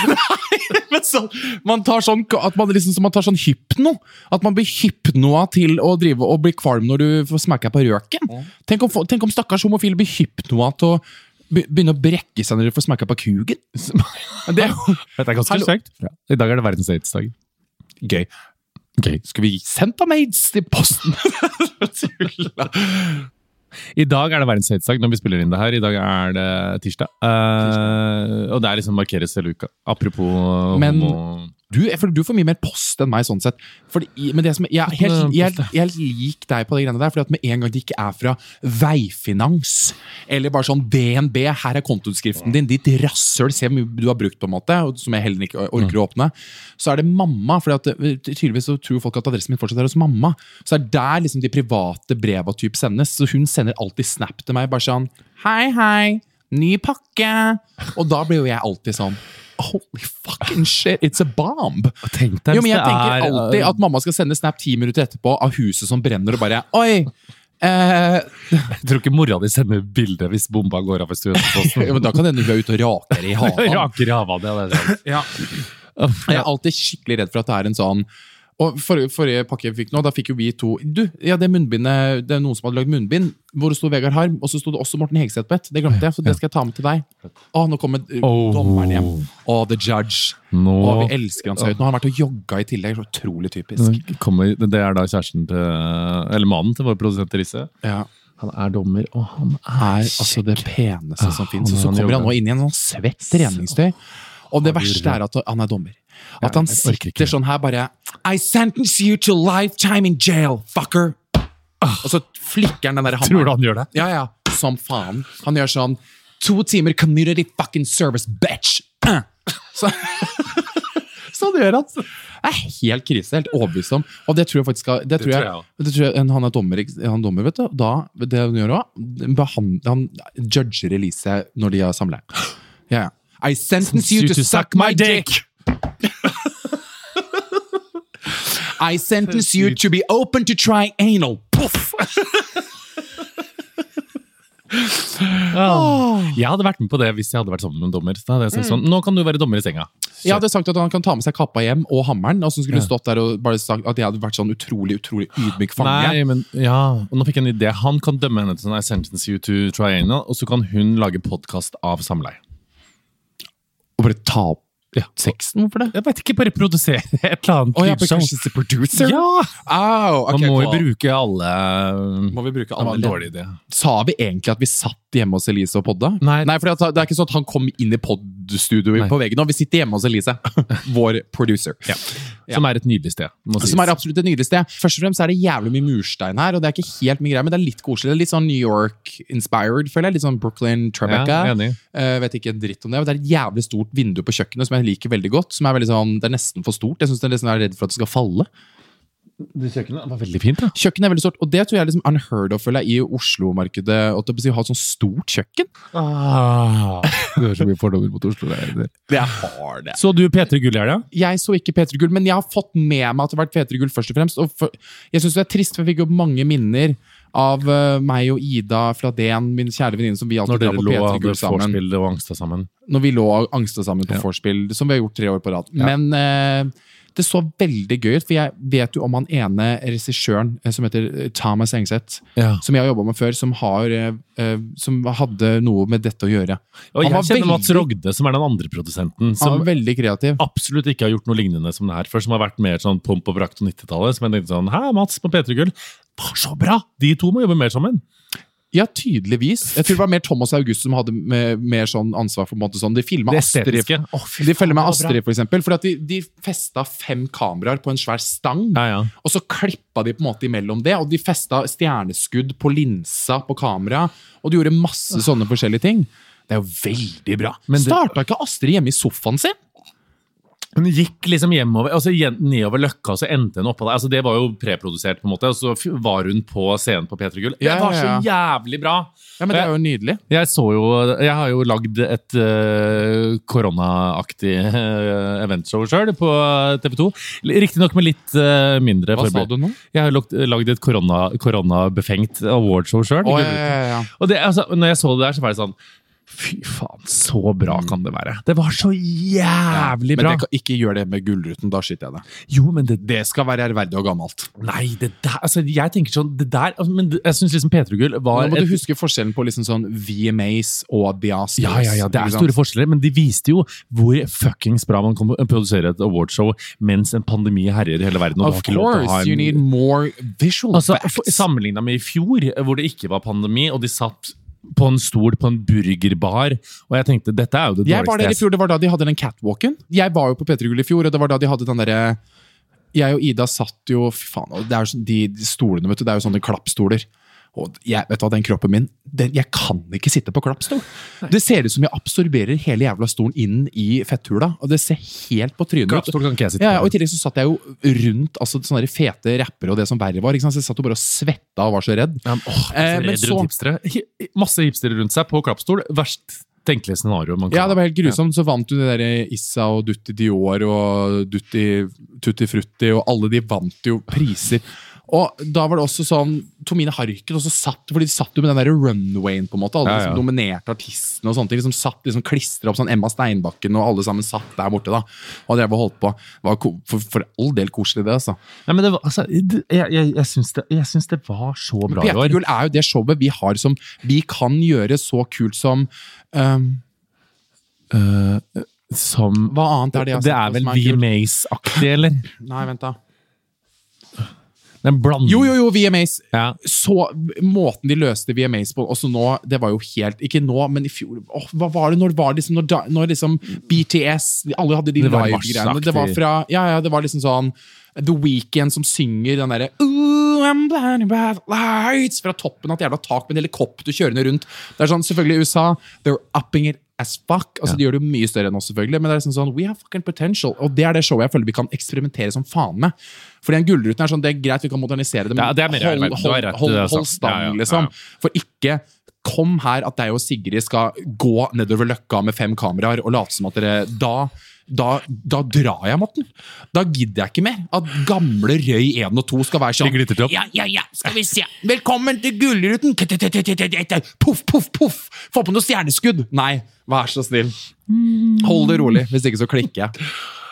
Men sånn, man tar sånn, at man liksom, man tar sånn hypno. At man blir hypnoa til å drive og bli kvalm når du får smake på røken. Mm. Tenk, om, tenk om stakkars homofile blir hypnoa til å begynne å brekke seg når de får smake på kugen. Det er jo Dette er ganske stygt. Ja. I dag er det verdens aids-dag. Gøy. Gøy. Skal vi sende om aids til posten? I dag er det verdens aids-dag når vi spiller inn det her. I dag er det tirsdag. Uh, og det er liksom markeres hele uka. Apropos Men homo... du, du får mye mer post enn meg sånn sett. Fordi, men det som, jeg, er helt, jeg, jeg er lik deg på de greiene der, fordi at med en gang det ikke er fra Veifinans, eller bare sånn D N B, her er kontoutskriften din, ditt rassøl, se hvor mye du har brukt på en måte, som jeg heller ikke orker å åpne, så er det mamma, fordi at tydeligvis så tror folk at adressen min fortsatt er hos mamma, så er der liksom de private brev og typ sendes, så hun sender alltid snap til meg, bare sånn, hei hei, ny pakke, og da blir jo jeg alltid sånn, holy fucking shit, it's a bomb. Tenk deg, jo, men jeg tenker er, alltid at mamma skal sende snap ti minutter etterpå av huset som brenner, og bare, oi, eh, jeg tror ikke mora di sender bilder hvis bomba går av i studentposten. ja, men da kan denne være ute og raker i haven. Raker i haven, det er det. Ja. Jeg er alltid skikkelig redd for at det er en sånn Og forrige, forrige pakke vi fikk nå, da fikk jo vi to Du, ja, det munnbindet, det er noen som hadde lagd munnbind hvor det stod Vegard Harm, og så stod det også Morten Hegseth på et. Det glemte jeg, så det skal jeg ta med til deg. Å, nå kommer uh, Oh. dommeren hjem. Å, the judge. Nå Å, vi elsker han så høyt. Nå har han vært og jogga i tillegg. Så utrolig typisk. kommer, Det er da kjæresten til Eller mannen til vår produsent Risse. Ja. Han er dommer, og han Er altså det peneste som Ja, finnes. Og så han kommer han jobber. nå inn i en sånn svett treningstøy. Og det verste er at han er dommer. At han jeg orker ikke. sitter sånn her bare I sentence you to lifetime in jail, fucker! Og så flikker han den der Tror du han gjør det? Ja, ja, som faen. Han gjør sånn To timer community fucking service, bitch! Uh. Så, så det gjør han. Det er helt krise, helt overbevist om. Og det tror jeg faktisk skal, det tror tror jeg, jeg det tror jeg, Han er dommer, ikke- han er dommer, vet du. Da, det han gjør også, han, han judger Elise når de har samleie. Ja, ja. I sentence you to suck my dick! I sentence you to be open to try anal. Puff! Jeg hadde vært med på det hvis jeg hadde vært sammen med en dommer. Da hadde jeg sagt sånn, nå kan du være dommer i senga. Jeg hadde sagt at han kan ta med seg kappa hjem og hammeren, og så skulle Ja. stått der og bare sagt at jeg hadde vært sånn utrolig, utrolig ydmyk fange. Nei, men ja, og nå fikk jeg en idé. Han kan dømme henne til sånn I sentence you to triangle, og så kan hun lage podcast av samleie. Og bare ta opp Ja. sexen, hvorfor det? Jeg vet ikke, bare produsere et eller annet. Å, jeg er lydshow. because she's the producer? Ja! Au, ok, Man må jo cool. bruke alle. Må vi bruke Det var alle en dårlig idé. Sa vi egentlig at vi satt hjemme hos Elise og podda? Nei. Nei, for det er ikke sånn at han kom inn i poddstudioet Nei. på veggen, og vi sitter hjemme hos Elise, vår producer. Ja. Som er et nydelig sted. Må sies. Som er absolutt et nydelig sted. Først og fremst er det jævlig mye murstein her, og det er ikke helt mye greier, men det er litt koselig. Det er litt sånn New York-inspired, føler jeg. Litt sånn Brooklyn, Tribeca. Ja, enig. Eh, vet ikke en dritt om det. Det er et jævlig stort vindu på kjøkkenet som jeg liker veldig godt. Som er veldig sånn, det er nesten for stort. Jeg synes det er liksom, jeg er redd for at det skal falle. Det kjøkkenet var veldig fint, da. Kjøkkenet er veldig stort, og det tror jeg er liksom unheard of føler jeg, i Oslo-markedet. Å ha et sånn stort kjøkken. Ah, det er så mye fordommer mot Oslo. Det er det. Det har det. Så du P tre Gull i helga? Jeg så ikke P tre Gull, men jeg har fått med meg at det har vært P tre Gull først og fremst. Og for, jeg synes det er trist, for jeg fikk jo mange minner av uh, meg og Ida Fladén, min kjære venninne, som vi alltid Når drar dere på lå P og tre Gull hadde sammen. vorspiel og angsta sammen? Når vi lå og angsta sammen på Ja. vorspiel, som vi har gjort tre år på rad. Ja. Men uh, det så veldig gøy ut, for jeg vet jo om han ene regissøren uh, som heter uh, Thomas Engseth, Ja. som jeg har jobbet med før, som, har, uh, uh, som hadde noe med dette å gjøre. Og Han jeg var kjenner Mats veldig- Rogde, som er den andre produsenten, Han som var veldig kreativ. absolutt ikke har gjort noe lignende som det her før, som har vært mer sånn pomp og prakt på nittitallet. Som jeg tenkte sånn, hæ, Mats på P tre Gull, var så bra! De to må jobbe mer sammen. Ja, tydeligvis. Jeg tror det var mer Thomas August som hadde med, mer sånn ansvar for på en måte sånn. De filmet Det Astrid. estetiske. Å, fy De faen, følger med det var bra. Astrid, for eksempel. Fordi at de, de festa fem kameraer på en svær stang. Ja, ja. Og så klippa de på en måte imellom det, og de festa stjerneskudd på linsa på kamera. Og de gjorde masse sånne forskjellige ting. Det er jo veldig bra. Men det- Starta ikke Astrid hjemme i sofaen sin? Hun gikk liksom hjemover, altså igjen- nedover løkka, og så endte hun oppå der. Altså, det var jo preprodusert, på en måte, og så f- var hun på scenen på P tre Gull. Det Ja, var ja, så jævlig bra! Ja, men det er jo nydelig. Jeg så jo, jeg har jo lagd et uh, koronaaktig uh, eventshow selv på T V to. Riktignok med litt uh, mindre Hva sa forbered- du nå? Jeg har lagd, lagd et korona, koronabefengt awardshow selv. Å, ja, ja, ja. Og det, altså, når jeg så det der, så var det sånn, fy faen, så bra kan det være. Det var så jævlig Men bra. det kan, ikke gjør det med Gullruten, da skyter jeg det. Jo, men det, Det skal være ærverdig og gammelt. nei, det der, altså, jeg tenker sånn, det der, altså, men det- jeg synes liksom P tre Gull var Nå må et- du huske forskjellen på liksom sånn V M As og The Oscars. Ja, ja, ja, det er ikke sant? store forskjeller, men de viste jo hvor fuckings bra man kan produsere et awardshow mens en pandemi herjer i hele verden. Og Of du har ikke lov til å ha course, en- you need more visual altså, facts. Sammenlignet med i fjor, hvor det ikke var pandemi, og de satt på en stol på en burgerbar, og jeg tenkte, dette er jo det Jeg var der i dårligste. fjor, det var da de hadde den catwalken. Jeg var jo på P tre Gull i fjor, og det var da de hadde den derre Jeg og Ida satt jo Fy faen, og det er jo sånn, de, de stolene, vet du, det er jo sånne klappstoler. Og jeg, vet du hva, den kroppen min, den, jeg kan ikke sitte på klappstol. Det ser ut som jeg absorberer hele jævla stolen inn i fetthula, og det ser helt på trynet ut. Klappstol kan ikke jeg sitte Ja, på. og i tillegg så satt jeg jo rundt altså, sånne der fete rappere og det som verre var. Ikke sant? Så jeg satt jo bare og svetta og var så redd. Ja, men, åh, Eh, men redd så- rundt hipstere. Hi- Masse hipstere rundt seg på klappstol. Verst tenkelige scenario man kan Ja, det ha. var helt grusomt. Så vant du det der Issa og Dutti Dior og Dutti Tutti Frutti, og alle de vant jo priser. Og da var det også sånn Tomine Harket også satt, fordi de satt jo med den der runwayen på en måte, alle Ja, de ja. som dominerte artistene og sånne ting, liksom satt liksom klistret opp sånn Emma Steinbakken, og alle sammen satt der borte da, og drev og holdt på. Det var ko- for, for all del koselig det, altså. Nei, men det var, altså, det- jeg, jeg, jeg, syns det, jeg syns det var så bra i P tre år. Gull er jo det showet vi har som vi kan gjøre så kult som um, Uh, som hva annet er det jeg har Det sett er på vel som er kult? V M As-aktig, eller? Nei, vent da. Den blanding. Jo, jo, jo, V M As. Ja. Så måten de løste V M As på, også nå, det var jo helt, ikke nå, men i fjor, åh, hva var det, når var det liksom, når, da- når liksom B T S, alle hadde de Det var live-greiene, det var marsjaktig. fra, ja, ja, det var liksom sånn, The Weeknd som synger den derre Ooh, I'm blinded by the lights fra toppen av et jævla tak med en helikopter kjørende rundt. Det er sånn, selvfølgelig i U S A, they're upping it as fuck. Altså, De gjør det jo mye større enn oss, selvfølgelig, men det er liksom sånn, we have fucking potential. Og det er det showet jeg føler vi kan eksperimentere som faen med. Fordi den gullruten er sånn, det er greit, vi kan modernisere det, men Ja, det er mer hold, reelt. Du har hold, rett, hold, det er sant. hold stang, Ja, ja, ja, liksom. ja. For ikke kom her at deg og Sigrid skal gå nedover løkka med fem kameraer og late som at dere da Da, da drar jeg, Morten. Da gidder jeg ikke mer at gamle Røy én og to skal være sånn. De glittertopp. Ja, ja, ja, skal vi se. Velkommen til Gullruten. Puff, puff, puff. Få på noe stjerneskudd. Nei, vær så snill. Hold det rolig, hvis ikke så klikker jeg.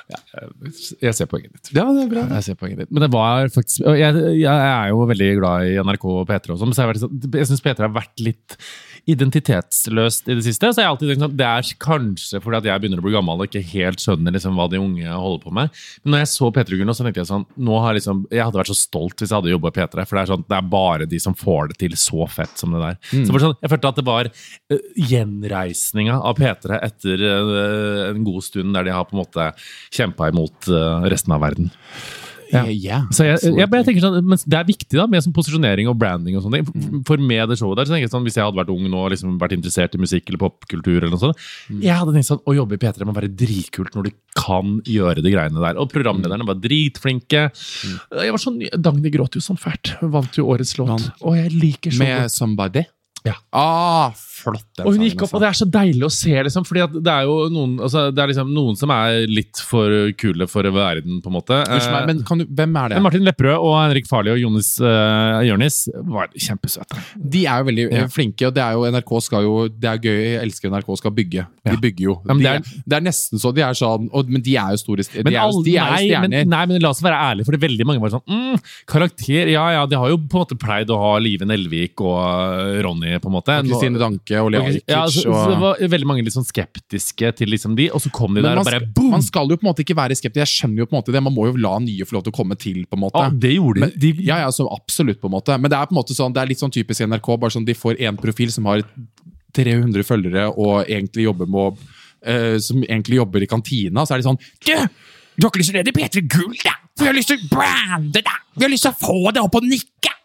Jeg ser poenget ditt. Ja, det er bra. Jeg ser poenget ditt. Men det var faktisk og jeg, jeg er jo veldig glad i N R K og P tre og sånn, men så har jeg, vært sånn- jeg syns P tre har vært litt identitetsløst i det siste. Så jeg har alltid tenkt sånn, det er kanskje fordi at jeg begynner å bli gammel og ikke helt skjønner liksom hva de unge holder på med. Men når jeg så P tre Gull nå, så tenkte jeg sånn nå har liksom, jeg hadde vært så stolt hvis jeg hadde jobbet i P tre, for det er sånn, det er bare de som får det til så fett som det der. Så det var sånn, jeg følte at det var uh, gjenreisninga av P tre etter uh, en god stund der de har på en måte kjempet imot uh, resten av verden. Ja, ja. Så jeg, jeg, jeg tenker sånn, men det er viktig da, med sånn posisjonering og branding og sånne ting. For med det showet der, så tenker jeg sånn, hvis jeg hadde vært ung nå og liksom vært interessert i musikk eller popkultur eller noe sånt, jeg hadde tenkt sånn, å jobbe i P tre må være dritkult når du kan gjøre de greiene der. Og programlederne var dritflinke. Jeg var sånn, Dagny gråt jo sånn fælt. Hun vant jo årets låt. Vant. Og jeg liker showet. Med Somebody? Ja. Ah, flott. den Og hun sangen, gikk opp, altså. og det er så deilig å se, liksom, fordi at det er jo noen, altså, det er liksom noen som er litt for kule for verden, på en måte. Unnskyld meg, men kan du, hvem er det? Men Martin Lepperød og Henrik Farley og Jonas uh, Jørnis var kjempesøte. De er jo veldig Ja. eh, flinke, og det er jo N R K skal jo Det er gøy, jeg elsker N R K skal bygge. De Ja. bygger jo. Ja, men de det er, er- det er nesten så de er sånn og, Men de er jo store st- Men De er, jo- alle, de er jo nei, men, stjerner. nei, men la oss være ærlige, for det er veldig mange var sånn mm, karakter, ja ja, de har jo på en måte pleid å ha Live Nelvik og uh, Ronny, på en måte. Og Kristine Danke og Lea Og- Ajkic. ja, så, så det og, var veldig mange litt sånn skeptiske til liksom de, og så kom de men der man, og bare skal, boom! man skal jo på en måte ikke være skeptisk. Jeg skjønner jo på en måte det. Man må jo la nye få lov til å komme til, på en måte. Ja, det gjorde Men, de. ja, ja, så absolutt, på en måte. Men det er på en måte sånn, det er litt sånn typisk N R K. Bare sånn, de får én profil som har tre hundre følgere og egentlig jobber med å eh, som egentlig jobber i kantina. Så er de sånn Du! Du har ikke lyst til å redde P tre Gull, da! Vi har lyst til å brande, da! Vi har lyst til å få det opp og nikke!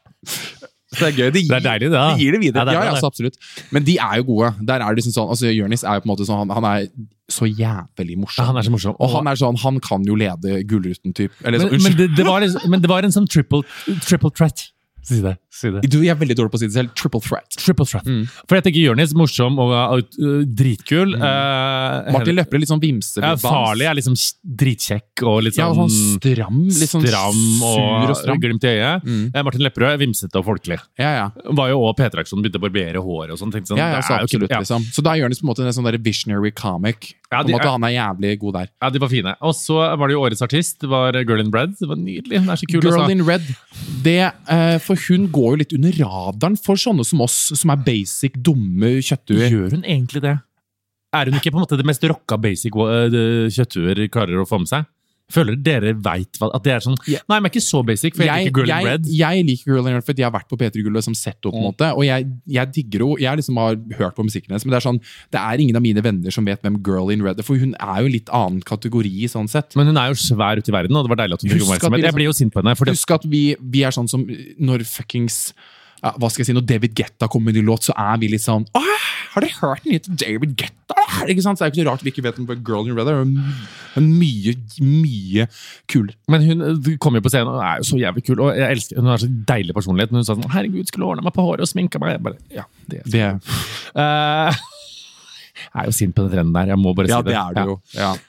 Så det er gøy. De gir Det er deilig, det, da. de gir det videre. Ja, det er Ja, ja, det. så absolutt. Men de er jo gode. Der er det liksom sånn, altså Jørnis er jo på en måte sånn, han, han er så jævlig morsom. Ja, han er så morsom. Og han er sånn, han kan jo lede Gullruten, typ. Eller men, sånn, men, unnskyld. det, det var, liksom- men det var en sånn triple, triple threat. Si det. Si det. Du, jeg er veldig dårlig på å si det selv. Triple threat. Triple threat. For jeg tenker Jørnis morsom og uh, uh, dritkul. Uh, Martin Lepperød litt sånn vimse. ja, Farlig er liksom dritkjekk og litt Ja, sånn, sånn stram. Litt sånn stram sur og, og stram. glimt i øyet. Eh, Martin Lepperød er vimsete og folkelig. Ja, ja. Var jo også P tre-aksjonen, begynte å barbere håret og sånn. Tenkte sånn, Ja, ja, det så er jo ikke- absolutt, ja. liksom. Så da er Jørnis på en måte en sånn der visionary comic. Ja, På de en måte, er- han er jævlig god der. Ja, de var fine. Og så var det jo årets artist, det var Girl in Bread. Det var nydelig. Hun er så kul. Girl også. in Red, det, eh, for hun går jo litt under radaren for sånne som oss, som er basic, dumme kjøttduer. Gjør hun egentlig det? Er hun ikke på en måte det mest rocka basic uh, kjøttduer klarer å få med seg? Føler dere vet hva, at det er sånn Ja. Nei, men ikke så basic, for jeg, Jeg, liker Girl in jeg, Bread. jeg liker Girl in Red, for jeg har vært på P tre Gull som sett opp, på en Mm. måte, og jeg, jeg digger henne. Jeg liksom har hørt på musikken hennes, men det er sånn, det er ingen av mine venner som vet hvem Girl in Red er, for hun er jo litt annen kategori, sånn sett. Men hun er jo svær ute i verden, og det var deilig at hun fikk Husk at vi oppmerksomhet. Jeg liksom- blir jo sint på henne. For det, Husk at vi, vi er sånn som når fuckings ja, hva skal jeg si, når David Guetta kommer med en ny låt, så er vi litt sånn Åh, har dere hørt den til David Guetta? Ikke sant? Så det er ikke så rart vi ikke vet om Girl in Red er en mye, mye kulere. men hun kom jo på scenen og er jo så jævlig kul, og jeg elsker, hun har så deilig personlighet. Men hun sa sånn 'herregud, skulle ordne meg på håret og sminke meg'. Jeg bare, ja, det er Det, Eh, Jeg er jo sint på den trenden der, jeg må bare ja, si det. det er det jo. Ja.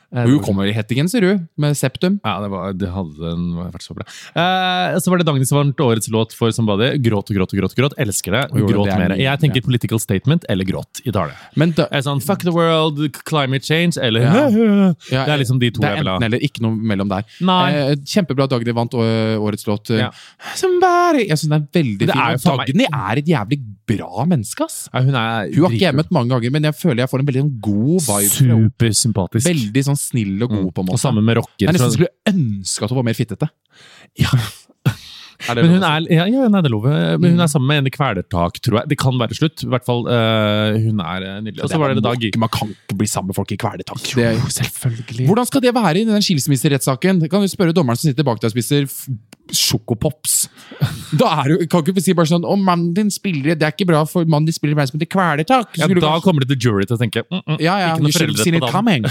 Du kommer i hettegenser, du, med septum. Ja, det, var, det hadde en, vært så bra. Eh, så var det Dagny som vant årets låt for Somebody. Gråt og gråt og gråt. gråt. Elsker det. Jo, Gråt det er mer. mye, Jeg tenker ja. political statement eller gråt i tale. Men da, Er sånn, fuck the world, climate change, eller Ja. Det er liksom de to det er jeg vil ha. enten eller, ikke noe mellom der. Nei. Eh, kjempebra Dagny vant å- årets låt. eh, Ja. Somebody. Jeg synes den er veldig Det fin. er jo og faen meg- Dagny er et jævlig bra menneske, ass. Ja, hun er Hun har ikke jeg møtt mange ganger, men jeg føler jeg får en veldig sånn god vibe. fra henne. supersympatisk. Veldig sånn snill og god, på en måte. Og sammen med rocker. Jeg nesten så- skulle ønske at hun var mer fittete. Ja. Er det Men hun lov å er, ja, ja, nei, det er lov. Men hun er sammen med en i Kvelertak, tror jeg. Det kan være slutt. I hvert fall, øh, hun er øh, nydelig. si? Og så var det da Man man kan ikke bli sammen med folk i kvelertak. Jo, selvfølgelig. Hvordan skal det være i den skilsmisserettssaken? Det kan du spørre dommeren som sitter bak deg og spiser f- sjokopops. Da er du, kan du ikke si bare sånn Å, mannen din spiller Det er ikke bra for mannen din spiller i som heter kvelertak. Så Ja, skulle du da kanskje- kommer det til jury til å tenke mm, mm, ja, ja, ikke noe you should have foreldre seen på it dagen. coming.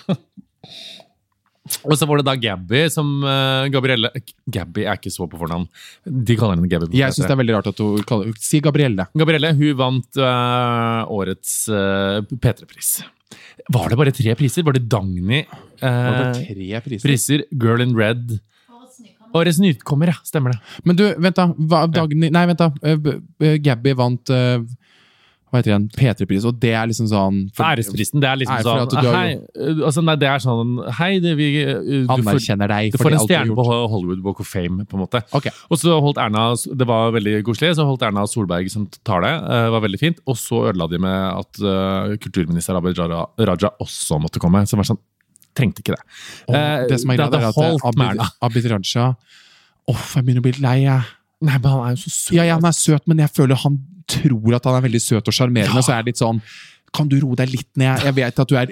Og så var det da Gabby som uh, Gabrielle Gabby er ikke så på fornavn. De kaller henne Gabby. Jeg syns det er veldig rart at du kaller Si Gabrielle. Gabrielle hun vant øh, årets øh, P tre-pris. Var det bare tre priser? Var det Dagny? Det var øh, tre priser. priser, Girl in Red. Årets nykommer, ja. Stemmer det. Men du, vent da. Hva, Dagny, nei, vent da. Eh, b- b- Gabby vant eh, hva heter den? P tre-pris, og det er liksom sånn for- Æresprisen, det er liksom Nei, for sånn at du har Hei, øh, altså, nei, det er sånn Hei, det, vi, øh, du, får, Anerkjenner deg du for får en alt du har stjerne på gjort. Hollywood Walk of Fame, på en måte. Ok. Og så holdt Erna, det var veldig koselig, så holdt Erna Solberg som tar det. Det var veldig fint. Og så ødela de med at uh, kulturminister Abid Raja, Raja også måtte komme. Så det var sånn, trengte ikke det. Og Eh, det som er det greit, er hadde at holdt med Abid, Erna. Abid Raja Åh, jeg begynner å bli litt lei, jeg. Nei, men han er jo så søt. Ja, ja, han er søt, men jeg føler han tror at han er veldig søt og sjarmerende. Ja. Så er det litt sånn Kan du roe deg litt ned? Jeg vet at du er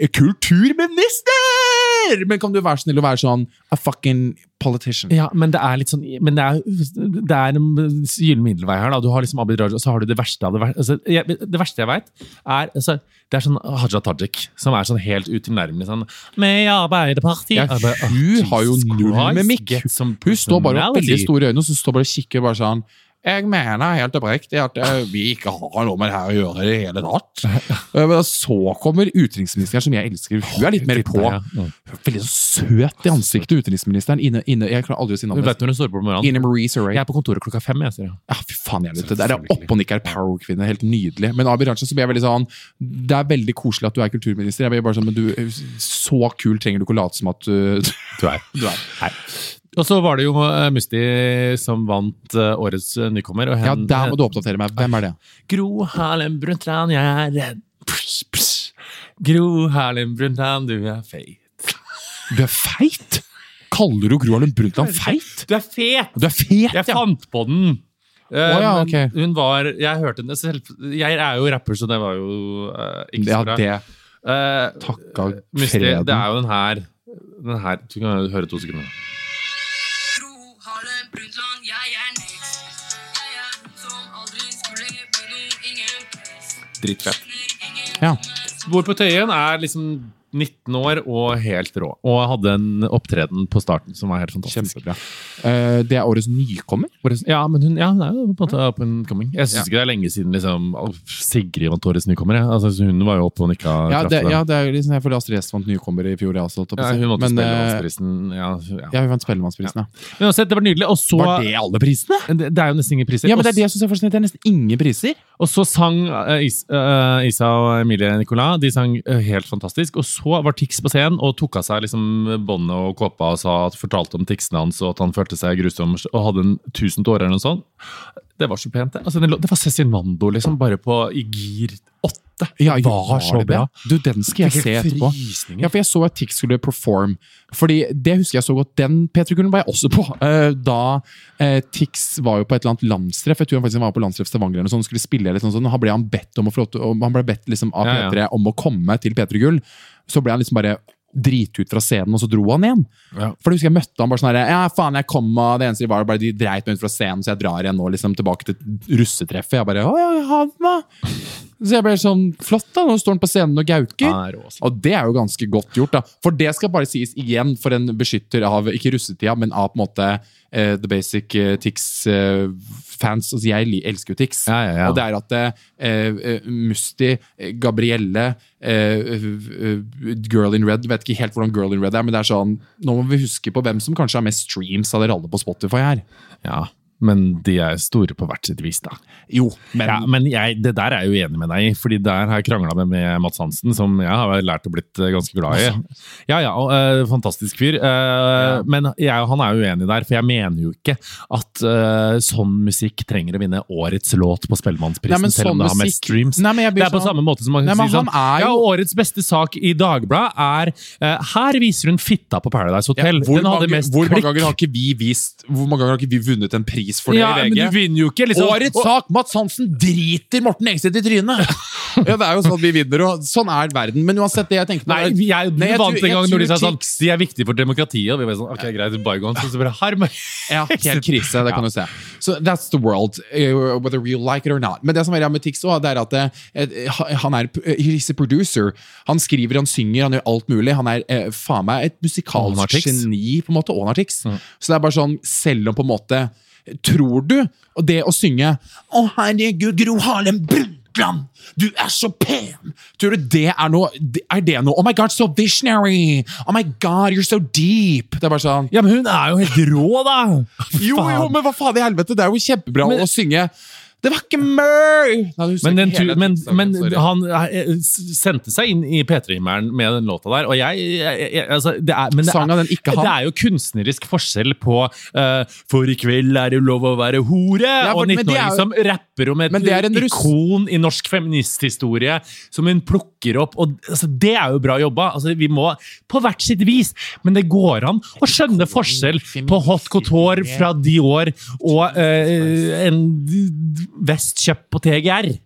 kulturminister! Men kan du være snill og være sånn a fucking politician? Ja, men det er litt sånn Men det er, det er en gyllen middelvei her. da Du har liksom Abid Raja, og så har du det verste av det verste. Altså, jeg, det verste jeg vet, er altså, det er sånn Haja Tajik, som er sånn helt utilnærmelig sånn Med Arbeiderpartiet. Ja, Jeg bare, «Åh, hun har jo Jesus null Christ, mimikk. get some Hun står bare opp veldig personality». store øyne og så står bare og kikker bare sånn Jeg mener helt oppriktig at eh, vi ikke har noe med det her å gjøre i det hele tatt. Eh, Men så kommer utenriksministeren, som jeg elsker. Hun er litt mer på. Ja. Veldig så søt i ansiktet, utenriksministeren. Inne, inne, jeg klarer aldri å si Du navnet. vet når hun står på morgenen? Ine Marie Saray. Jeg er på kontoret klokka fem. Jeg, sier jeg. Ja, fy faen, jeg vet det. Det er opp og nikker power-kvinne. Helt nydelig. Men Abid Raja så blir jeg veldig sånn Det er veldig koselig at du er kulturminister. Jeg blir bare sånn, men du, Så kul trenger du ikke å late som at du, Du er. du er. Nei. Og så var det jo uh, Musti som vant uh, årets uh, nykommer. Og Ja, hen, der må du oppdatere meg. Hvem er det? Gro Harlem Brundtland, jeg er redd. Psh, psh. Gro Harlem Brundtland, du er feit. Du er feit? Kaller du Gro Harlem Brundtland feit? Du er fet! Du er fet, Jeg ja! fant på den. Uh, Å, ja, men ok. Hun var Jeg hørte den selv. Jeg er jo rapper, så det var jo uh, ikke Ja, så bra. det Uh, takka Musti, freden. det er jo den her. Den her. Du kan høre to sekunder. Gro Harlem Brundtland, jeg er next. Jeg er hun som aldri skulle bli noe, ingen press. Dritfett. Ingen Ja. Bor på Tøyen er liksom nitten år og helt rå. Og hadde en opptreden på starten som var helt fantastisk. Kjempebra. Eh, det er årets nykommer. Årets- Ja, men hun, ja, hun er jo på en måte up and coming. Jeg syns Ja. ikke det er lenge siden liksom, Sigrid vant årets nykommer. jeg. Altså, så hun var jo oppe og nikka. Ja, det, kraftig. ja, det er jo liksom, jeg føler Astrid S vant nykommer i fjor. Jeg også, holdt jeg på å Ja, si. hun måtte Men, spille eh, Mannsprisen. Ja, ja. Ja, hun vant Spellemannsprisen, ja. Men uansett, det var nydelig. Og så Var det alle prisene? det, det er jo nesten ingen priser. Ja, men det er Og det jeg synes er fascinerende. Det er nesten ingen priser. Og så sang uh, Is, uh, Isa og Emilie Nicolas. De sang uh, helt fantastisk. Og så var Tix på scenen og tok av seg liksom båndet og kåpa og sa at, fortalte om ticsene hans og at han følte seg grusom og hadde en tusen tårer eller noe sånt. Det var så pent. det. Altså, det, det var Cezinando liksom, bare på i gir åtte. Ja, det var så det bra. det? Du, den skal jeg Fikk se helt etterpå. frysninger. Ja, for jeg så at Tix skulle perform. Fordi det husker jeg så godt. Den P tre-gulen var jeg også på. Eh, Da eh, Tix var jo på et eller annet landstreff. Jeg tror han faktisk var på landstreff Stavanger eller noe sånt, skulle spille eller sånn, sånn. Han ble han bedt om å få lov til- og han ble bedt liksom av Ja, ja. P tre om å komme til P tre-gull. Så ble han liksom bare drite ut fra scenen, og så dro han igjen. Ja. For jeg husker jeg møtte han bare sånn her, ja faen, jeg kom, og det eneste de var, bare de dreit meg ut fra scenen, så jeg drar igjen nå liksom tilbake til russetreffet. Jeg bare, å ja, ha den da. Så jeg ble sånn, flott da, nå står han på scenen og gauker. Ja, rå, altså. Og det er jo ganske godt gjort da. For det skal bare sies igjen for en beskytter av, ikke russetida, men av på en måte uh, The Basic uh, Tix-fans. Uh, altså jeg li- elsker jo Tix. Ja, ja, ja. Og det er at uh, uh, Musti, Gabrielle, uh, uh, Girl in Red, vet ikke helt hvordan Girl in Red er, men det er sånn, nå må vi huske på hvem som kanskje har mest streams av dere alle på Spotify her. Ja, men de er store på hvert sitt vis da. Jo, men... Ja, men jeg, det der er jeg jo enig med deg i, fordi der har jeg kranglet med, med Mats Hansen, som jeg har lært å blitt ganske glad i. Ja, ja, og, uh, fantastisk fyr. Uh, ja. Men jeg, han er jo uenig der, for jeg mener jo ikke at uh, sånn musikk trenger å vinne årets låt på Spellemannsprisen, Nei, selv om det har mest streams. Nei, det er på sånn... samme måte som man kan Nei, si sånn, jo... ja, årets beste sak i Dagbladet er, uh, her viser hun fitta på Paradise Hotel. Ja, hvor Den hadde mange, mest hvor mange klikk. ganger har ikke vi vist, hvor mange ganger har ikke vi vunnet en pris for det Ja, i V G? men du vinner jo ikke, liksom. Årets sak, Mats Hansen driter Morten Engseth i trynet. Ja, det er jo sånn at vi vinner, og sånn er verden. Men uansett, det jeg tenkte... Nei, jeg, du Nei, jeg vant tror- en gang jeg når de sa tror sånn, Tix- de er viktige for demokratiet, og vi var sånn, ok, greit, bygone, så bare, her med... Ja, helt krise, det kan du se. So that's the world, uh, whether you like it or not. Men det som er med Tix også, det er at uh, han er he's a producer. Han skriver, han synger, han gjør alt mulig. Han er uh, faen meg et Og han musikalsk har Tix. geni, på en måte, og han har Tix. Mm. Så det er bare sånn, selv om på en måte, tror du, og det å synge, å herregud, Gro Harlem Brundtland, du er så pen. Tror du det er noe, er det noe, oh my god, so visionary, oh my god, you're so deep. Det er bare sånn, Ja, men hun er jo helt rå da! jo, Faen. jo, men hva faen i helvete, det er jo kjempebra Men- å synge. Det var ikke mør! Nei, du husker Men, den, ikke hele tu- men, teksten, men sorry. han eh, s- sendte seg inn i P tre-himmelen med den låta der, og jeg, jeg, jeg altså, det er, men det Sang av er, den ikke han? det er jo kunstnerisk forskjell på eh, For i kveld er det lov å være hore, Ja, og for- men det er nitten-åring jo- som rapper om et Men det er en russ- ikon i norsk feministhistorie som hun plukker opp, og altså, det er jo bra jobba. Altså, vi må på hvert sitt vis, men det går an å skjønne forskjell på hot couture fra Dior og eh, en vestkjøpt på T G R.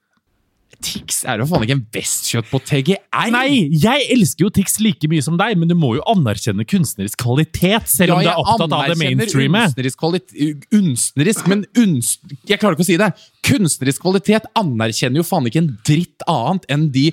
Tix er jo faen ikke en vestkjøtt på T G R. Nei, jeg elsker jo Tix like mye som deg, men du må jo anerkjenne kunstnerisk kvalitet, selv om du er opptatt av det mainstreame. Kunstnerisk kvalitet, unstnerisk, men unst... Jeg klarer ikke å si det. Kunstnerisk kvalitet anerkjenner jo faen ikke en dritt annet enn de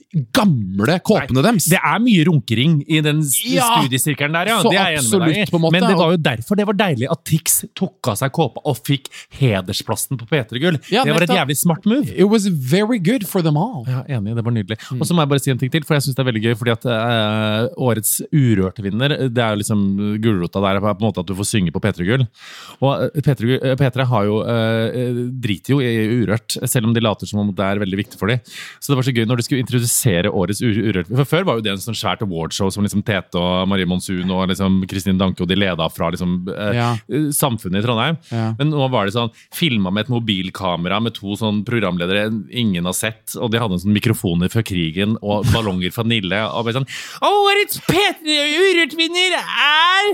gamle kåpene deres. Det er mye runkering i den s- Ja, studiesirkelen der, ja. så Det er jeg enig med deg i. absolutt, på en måte. Men det var jo derfor det var deilig at Tix tok av seg kåpa og fikk hedersplassen på P tre Gull. Ja, det var et nettopp. jævlig smart move. It was very good for them all. Ja, enig, det var nydelig. Og så må jeg bare si en ting til, for jeg synes det er veldig gøy, fordi at eh, årets urørte-vinner, det er jo liksom gulrota der, på en måte at du får synge på P tre Gull. Og eh, P tre, Gull- eh, P tre har jo, eh, driter jo i urørt, selv om de later som om det er veldig viktig for dem. Så det var så gøy når de skulle introdusere årets ur urørt. For før var jo det en sånn svært awardshow som liksom Tete og Marie Monsun og liksom Kristin Danke og de leda fra liksom eh, Ja. samfunnet i Trondheim. Ja. Men nå var det sånn, filmet med et mobilkamera med to sånn programledere ingen har sett, og de hadde en sånn mikrofoner fra krigen og ballonger fra Nille, og bare sånn, årets P tre Urørt-vinner er...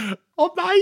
Å nei!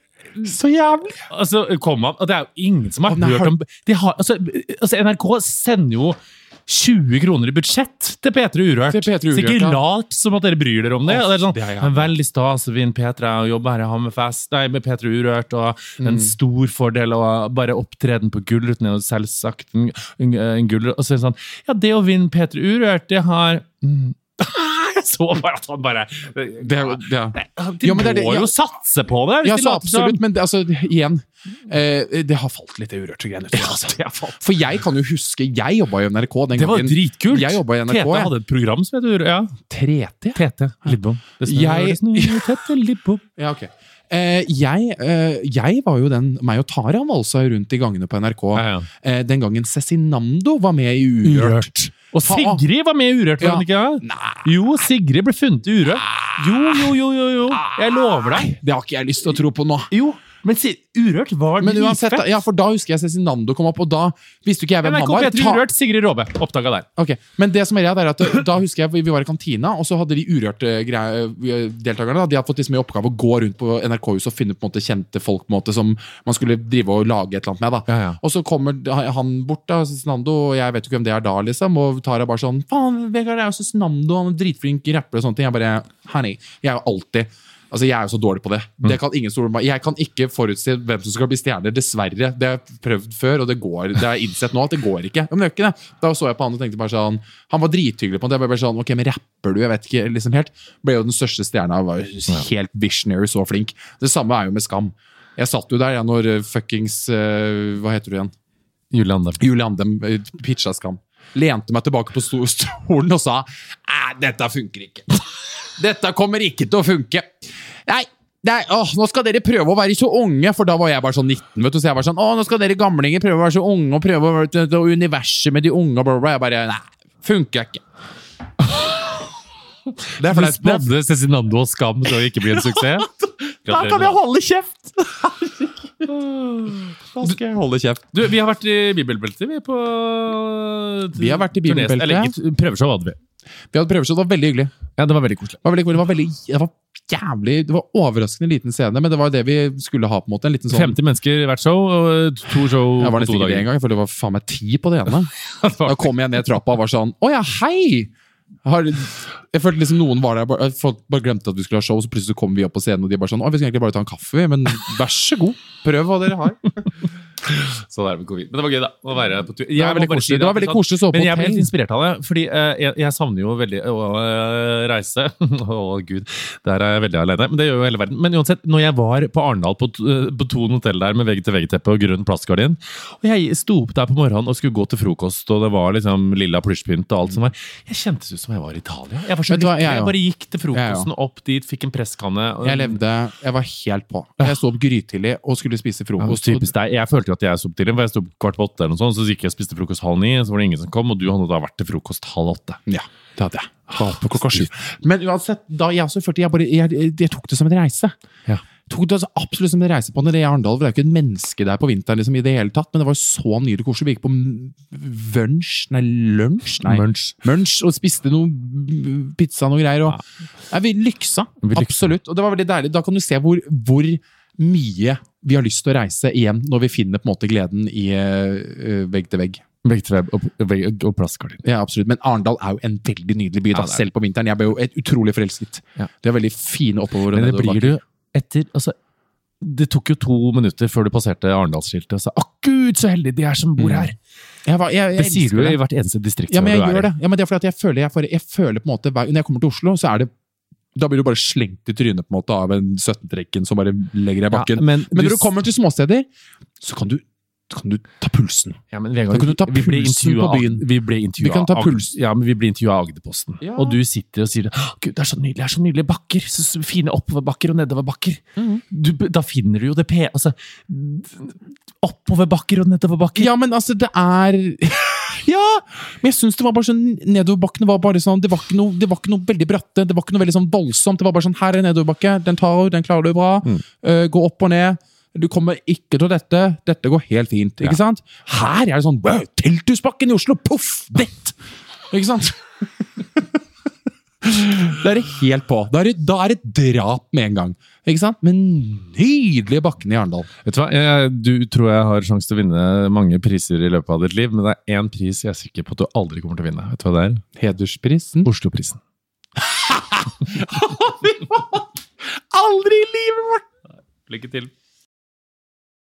Så jævlig. Altså, kom han, og det er jo ingen som har Å, nei, hørt har- om... De har, altså, altså, N R K sender jo tjue kroner i budsjett til P tre Urørt. Til P tre Urørt, Så ikke ja. rart som at dere bryr dere om det. Åh, og det er sånn, det er jævlig. men veldig stas å vinne P tre og jobbe her i Hammerfest, nei, med P tre Urørt, og Mm. en stor fordel å bare opptreden på Gullruten er jo selvsagt en, en, en Gullrut. Og så er det sånn, ja, det å vinne P tre Urørt, det har... Mm. Jeg så bare at han bare... Det er jo- ja. De Ja, men det er det- må ja. jo satse på det! hvis Ja, de så later som- absolutt, men det, altså, igjen, eh, det har falt litt det urørte greiene. tror jeg, Ja, altså. det er faen. For jeg kan jo huske, jeg jobbet i N R K den Det var gangen. dritkult. Jeg jobbet i N R K, Tete jeg. hadde et program som heter ja. Trete? Tete Lidbom. Det snør, Jeg- det snør, Tete Lidbom. Ja, ok. Eh, jeg, eh, jeg var jo den, meg og Tara valsa jo rundt i gangene på N R K. Ja, ja. Eh, den gangen Cezinando var med i Urørt. Urørt. Og Sigrid var med i Urørt, var hun ikke? Ja? Nei. Jo, Sigrid ble funnet i Urørt. Jo, jo, jo, jo, jo. Jeg lover deg. Det har ikke jeg lyst til å tro på nå. Jo, men si, Urørt var Men uansett, dritfett. ja, for da husker jeg Cezinando kom opp, og da visste jo ikke jeg hvem N R han K var. P tre Ta- Urørt, Sigrid Råbe. Oppdaga der. Ok, Men det som er greia, det er at da husker jeg vi var i kantina, og så hadde de urørte greie- deltakerne da, de hadde fått liksom i oppgave å gå rundt på N R K-huset og finne på en måte kjente folk på en måte, som man skulle drive og lage et eller annet med. da. Ja, ja. Og så kommer han bort, da, Cezinando, og jeg vet jo ikke hvem det er da, liksom, og Tara bare sånn, faen, Vegard, det er jo Cezinando, han er dritflink rapper og sånne ting. Jeg bare, honey, jeg er jo alltid Altså, jeg er jo så dårlig på det. Det kan ingen stole på. Jeg kan ikke forutse hvem som skal bli stjerner, dessverre. Det har jeg prøvd før, og det går. Det har jeg innsett nå at det går ikke. Men det gjør ikke det. Da så jeg på han og tenkte bare sånn, han var drithyggelig på det. Jeg ble bare sånn, ok, men rapper du? Jeg vet ikke, liksom helt. Ble jo den største stjerna, var jo helt visionary, så flink. Det samme er jo med Skam. Jeg satt jo der ja, når fuckings, uh, hva heter du igjen? Julie Andem. Julie Andem uh, pitcha Skam. Lente meg tilbake på stolen og sa, æ, dette funker ikke. Dette kommer ikke til å funke. Nei, nei åh, nå skal dere prøve å være så unge, for da var jeg bare sånn nitten, vet du, så jeg var sånn, åh, nå skal dere gamlinger prøve å være så unge, og prøve å være til universet med de unge, og bla, bla, bla. Jeg bare, nei, funker ikke. Det er Du spådde Cezinando og Skam til å ikke bli en suksess. Da kan jeg holde kjeft! Da skal jeg holde kjeft. Du, vi har vært i Bibelbeltet, vi på Vi har vært i turné- Bibelbeltet. Eller ikke, prøveshow hadde vi. Vi hadde prøveshow, det var veldig hyggelig. Ja, det var veldig koselig. Det var veldig, det var veldig, det var jævlig, det var overraskende liten scene, men det var det vi skulle ha på en måte, en liten sånn... femti mennesker i hvert show, og to show Jeg var på nesten to ikke det dager. en gang, for det var faen meg ti på det ene. Da kom jeg ned trappa og var sånn, åja, hei! Har, jeg følte liksom noen var der, bare, folk bare glemte at vi skulle ha show, så plutselig så kom vi opp på scenen, og de bare sånn, å, vi skal egentlig bare ta en kaffe, men vær så god, prøv hva dere har. Så det er med covid. Men det var gøy da, å være på tur. Det var veldig koselig, det var veldig koselig å sove på Men jeg ble hotell. litt inspirert av det, fordi eh, jeg, jeg savner jo veldig å eh, reise. Å Gud, der er jeg veldig alene, men det gjør jo hele verden. Men uansett, når jeg var på Arendal på, eh, på Thon hotell der med vegg-til-vegg-teppe og grønn plastgardin, og jeg sto opp der på morgenen og skulle gå til frokost, og det var liksom lilla plysjpynt og alt som var. Jeg kjentes ut som jeg var i Italia. Jeg var så Vet du hva, lykkelig. jeg Jeg, jo. bare gikk til frokosten, Jeg opp dit, fikk en presskanne. og- Jeg levde, jeg var helt på. Jeg sto opp grytidlig og skulle spise Ja, frokost. typisk deg. Jeg følte jo at jeg sto opp tidlig, for jeg sto opp kvart på åtte eller noe sånt, så gikk jeg og spiste frokost halv ni, så var det ingen som kom, og du hadde da vært til frokost halv åtte. Ja, det hadde jeg. Var oppe klokka sju. Men uansett, da jeg også følte jeg bare, jeg, jeg tok det som en reise. Ja. Tok det altså absolutt som en reise på når jeg i Arendal, for det er jo ikke et menneske der på vinteren liksom, i det hele tatt, men det var jo så nydelig koselig. Vi gikk på vunch, nei, lunsj, nei, Munch. munch, og spiste noe pizza, noe greier, og ja, vi lyksa, Vi lyksa. absolutt. Og det var veldig deilig. Da kan du se hvor, hvor mye vi har lyst til å reise igjen, når vi finner på en måte gleden i uh, vegg til vegg. Vegg til vegg og, vegg og plastgardin. Ja, absolutt. Men Arendal er jo en veldig nydelig by, da, Ja, det er. selv på vinteren. Jeg ble jo et utrolig forelsket. Ja. Det er veldig fine oppover og Men det nedover blir bakker. du etter, altså, det tok jo to minutter før du passerte Arendalsskiltet og sa, «Å Gud, så heldig de er som bor her!» Jeg, var, jeg, jeg Det sier du elsker i hvert eneste distrikt. Ja, men jeg hvor du er gjør i. det. Ja, men det er fordi at jeg føler, jeg, får, jeg føler på en måte, hver- når jeg kommer til Oslo, så er det, da blir du bare slengt i trynet på en måte av en sytten-trekken som bare legger deg i bakken. Ja, men men du når du kommer til småsteder, så kan du, kan du ta pulsen. Ja, men Vegard, Da kan du ta vi ble pulsen intervjuet på av- byen. Vi ble intervjuet Vi kan ta av- puls. Ja, men vi ble intervjuet av Agderposten. Ja. Og du sitter og sier, «Å, Gud, det er så nydelig, det er så nydelige bakker, så så fine oppoverbakker og nedoverbakker. Mhm. Du, da finner du jo det pe... Altså, oppoverbakker og nedoverbakker. Ja, men altså, det er... Ja, men jeg synes det var bare sånn, nedoverbakkene var bare sånn, det var ikke noe, det var ikke noe veldig bratte, det var ikke noe veldig sånn voldsomt, det var bare sånn, her er nedoverbakke, den tar du, den klarer du bra, Mm. Eh, gå opp og ned, du kommer ikke til dette, dette går helt fint, ikke sant? Her er det sånn, wow, Tilthusbakken i Oslo, puff, ditt! Ikke sant? Da er det helt på, da er det, da er det drap med en gang, ikke sant? Men nydelige bakken i Arendal. Vet du hva, jeg, du tror jeg har sjanse til å vinne mange priser i løpet av ditt liv, men det er én pris jeg er sikker på at du aldri kommer til å vinne. Vet du hva det er? Hedersprisen. Oslo-prisen. Aldri i livet vårt! Lykke til.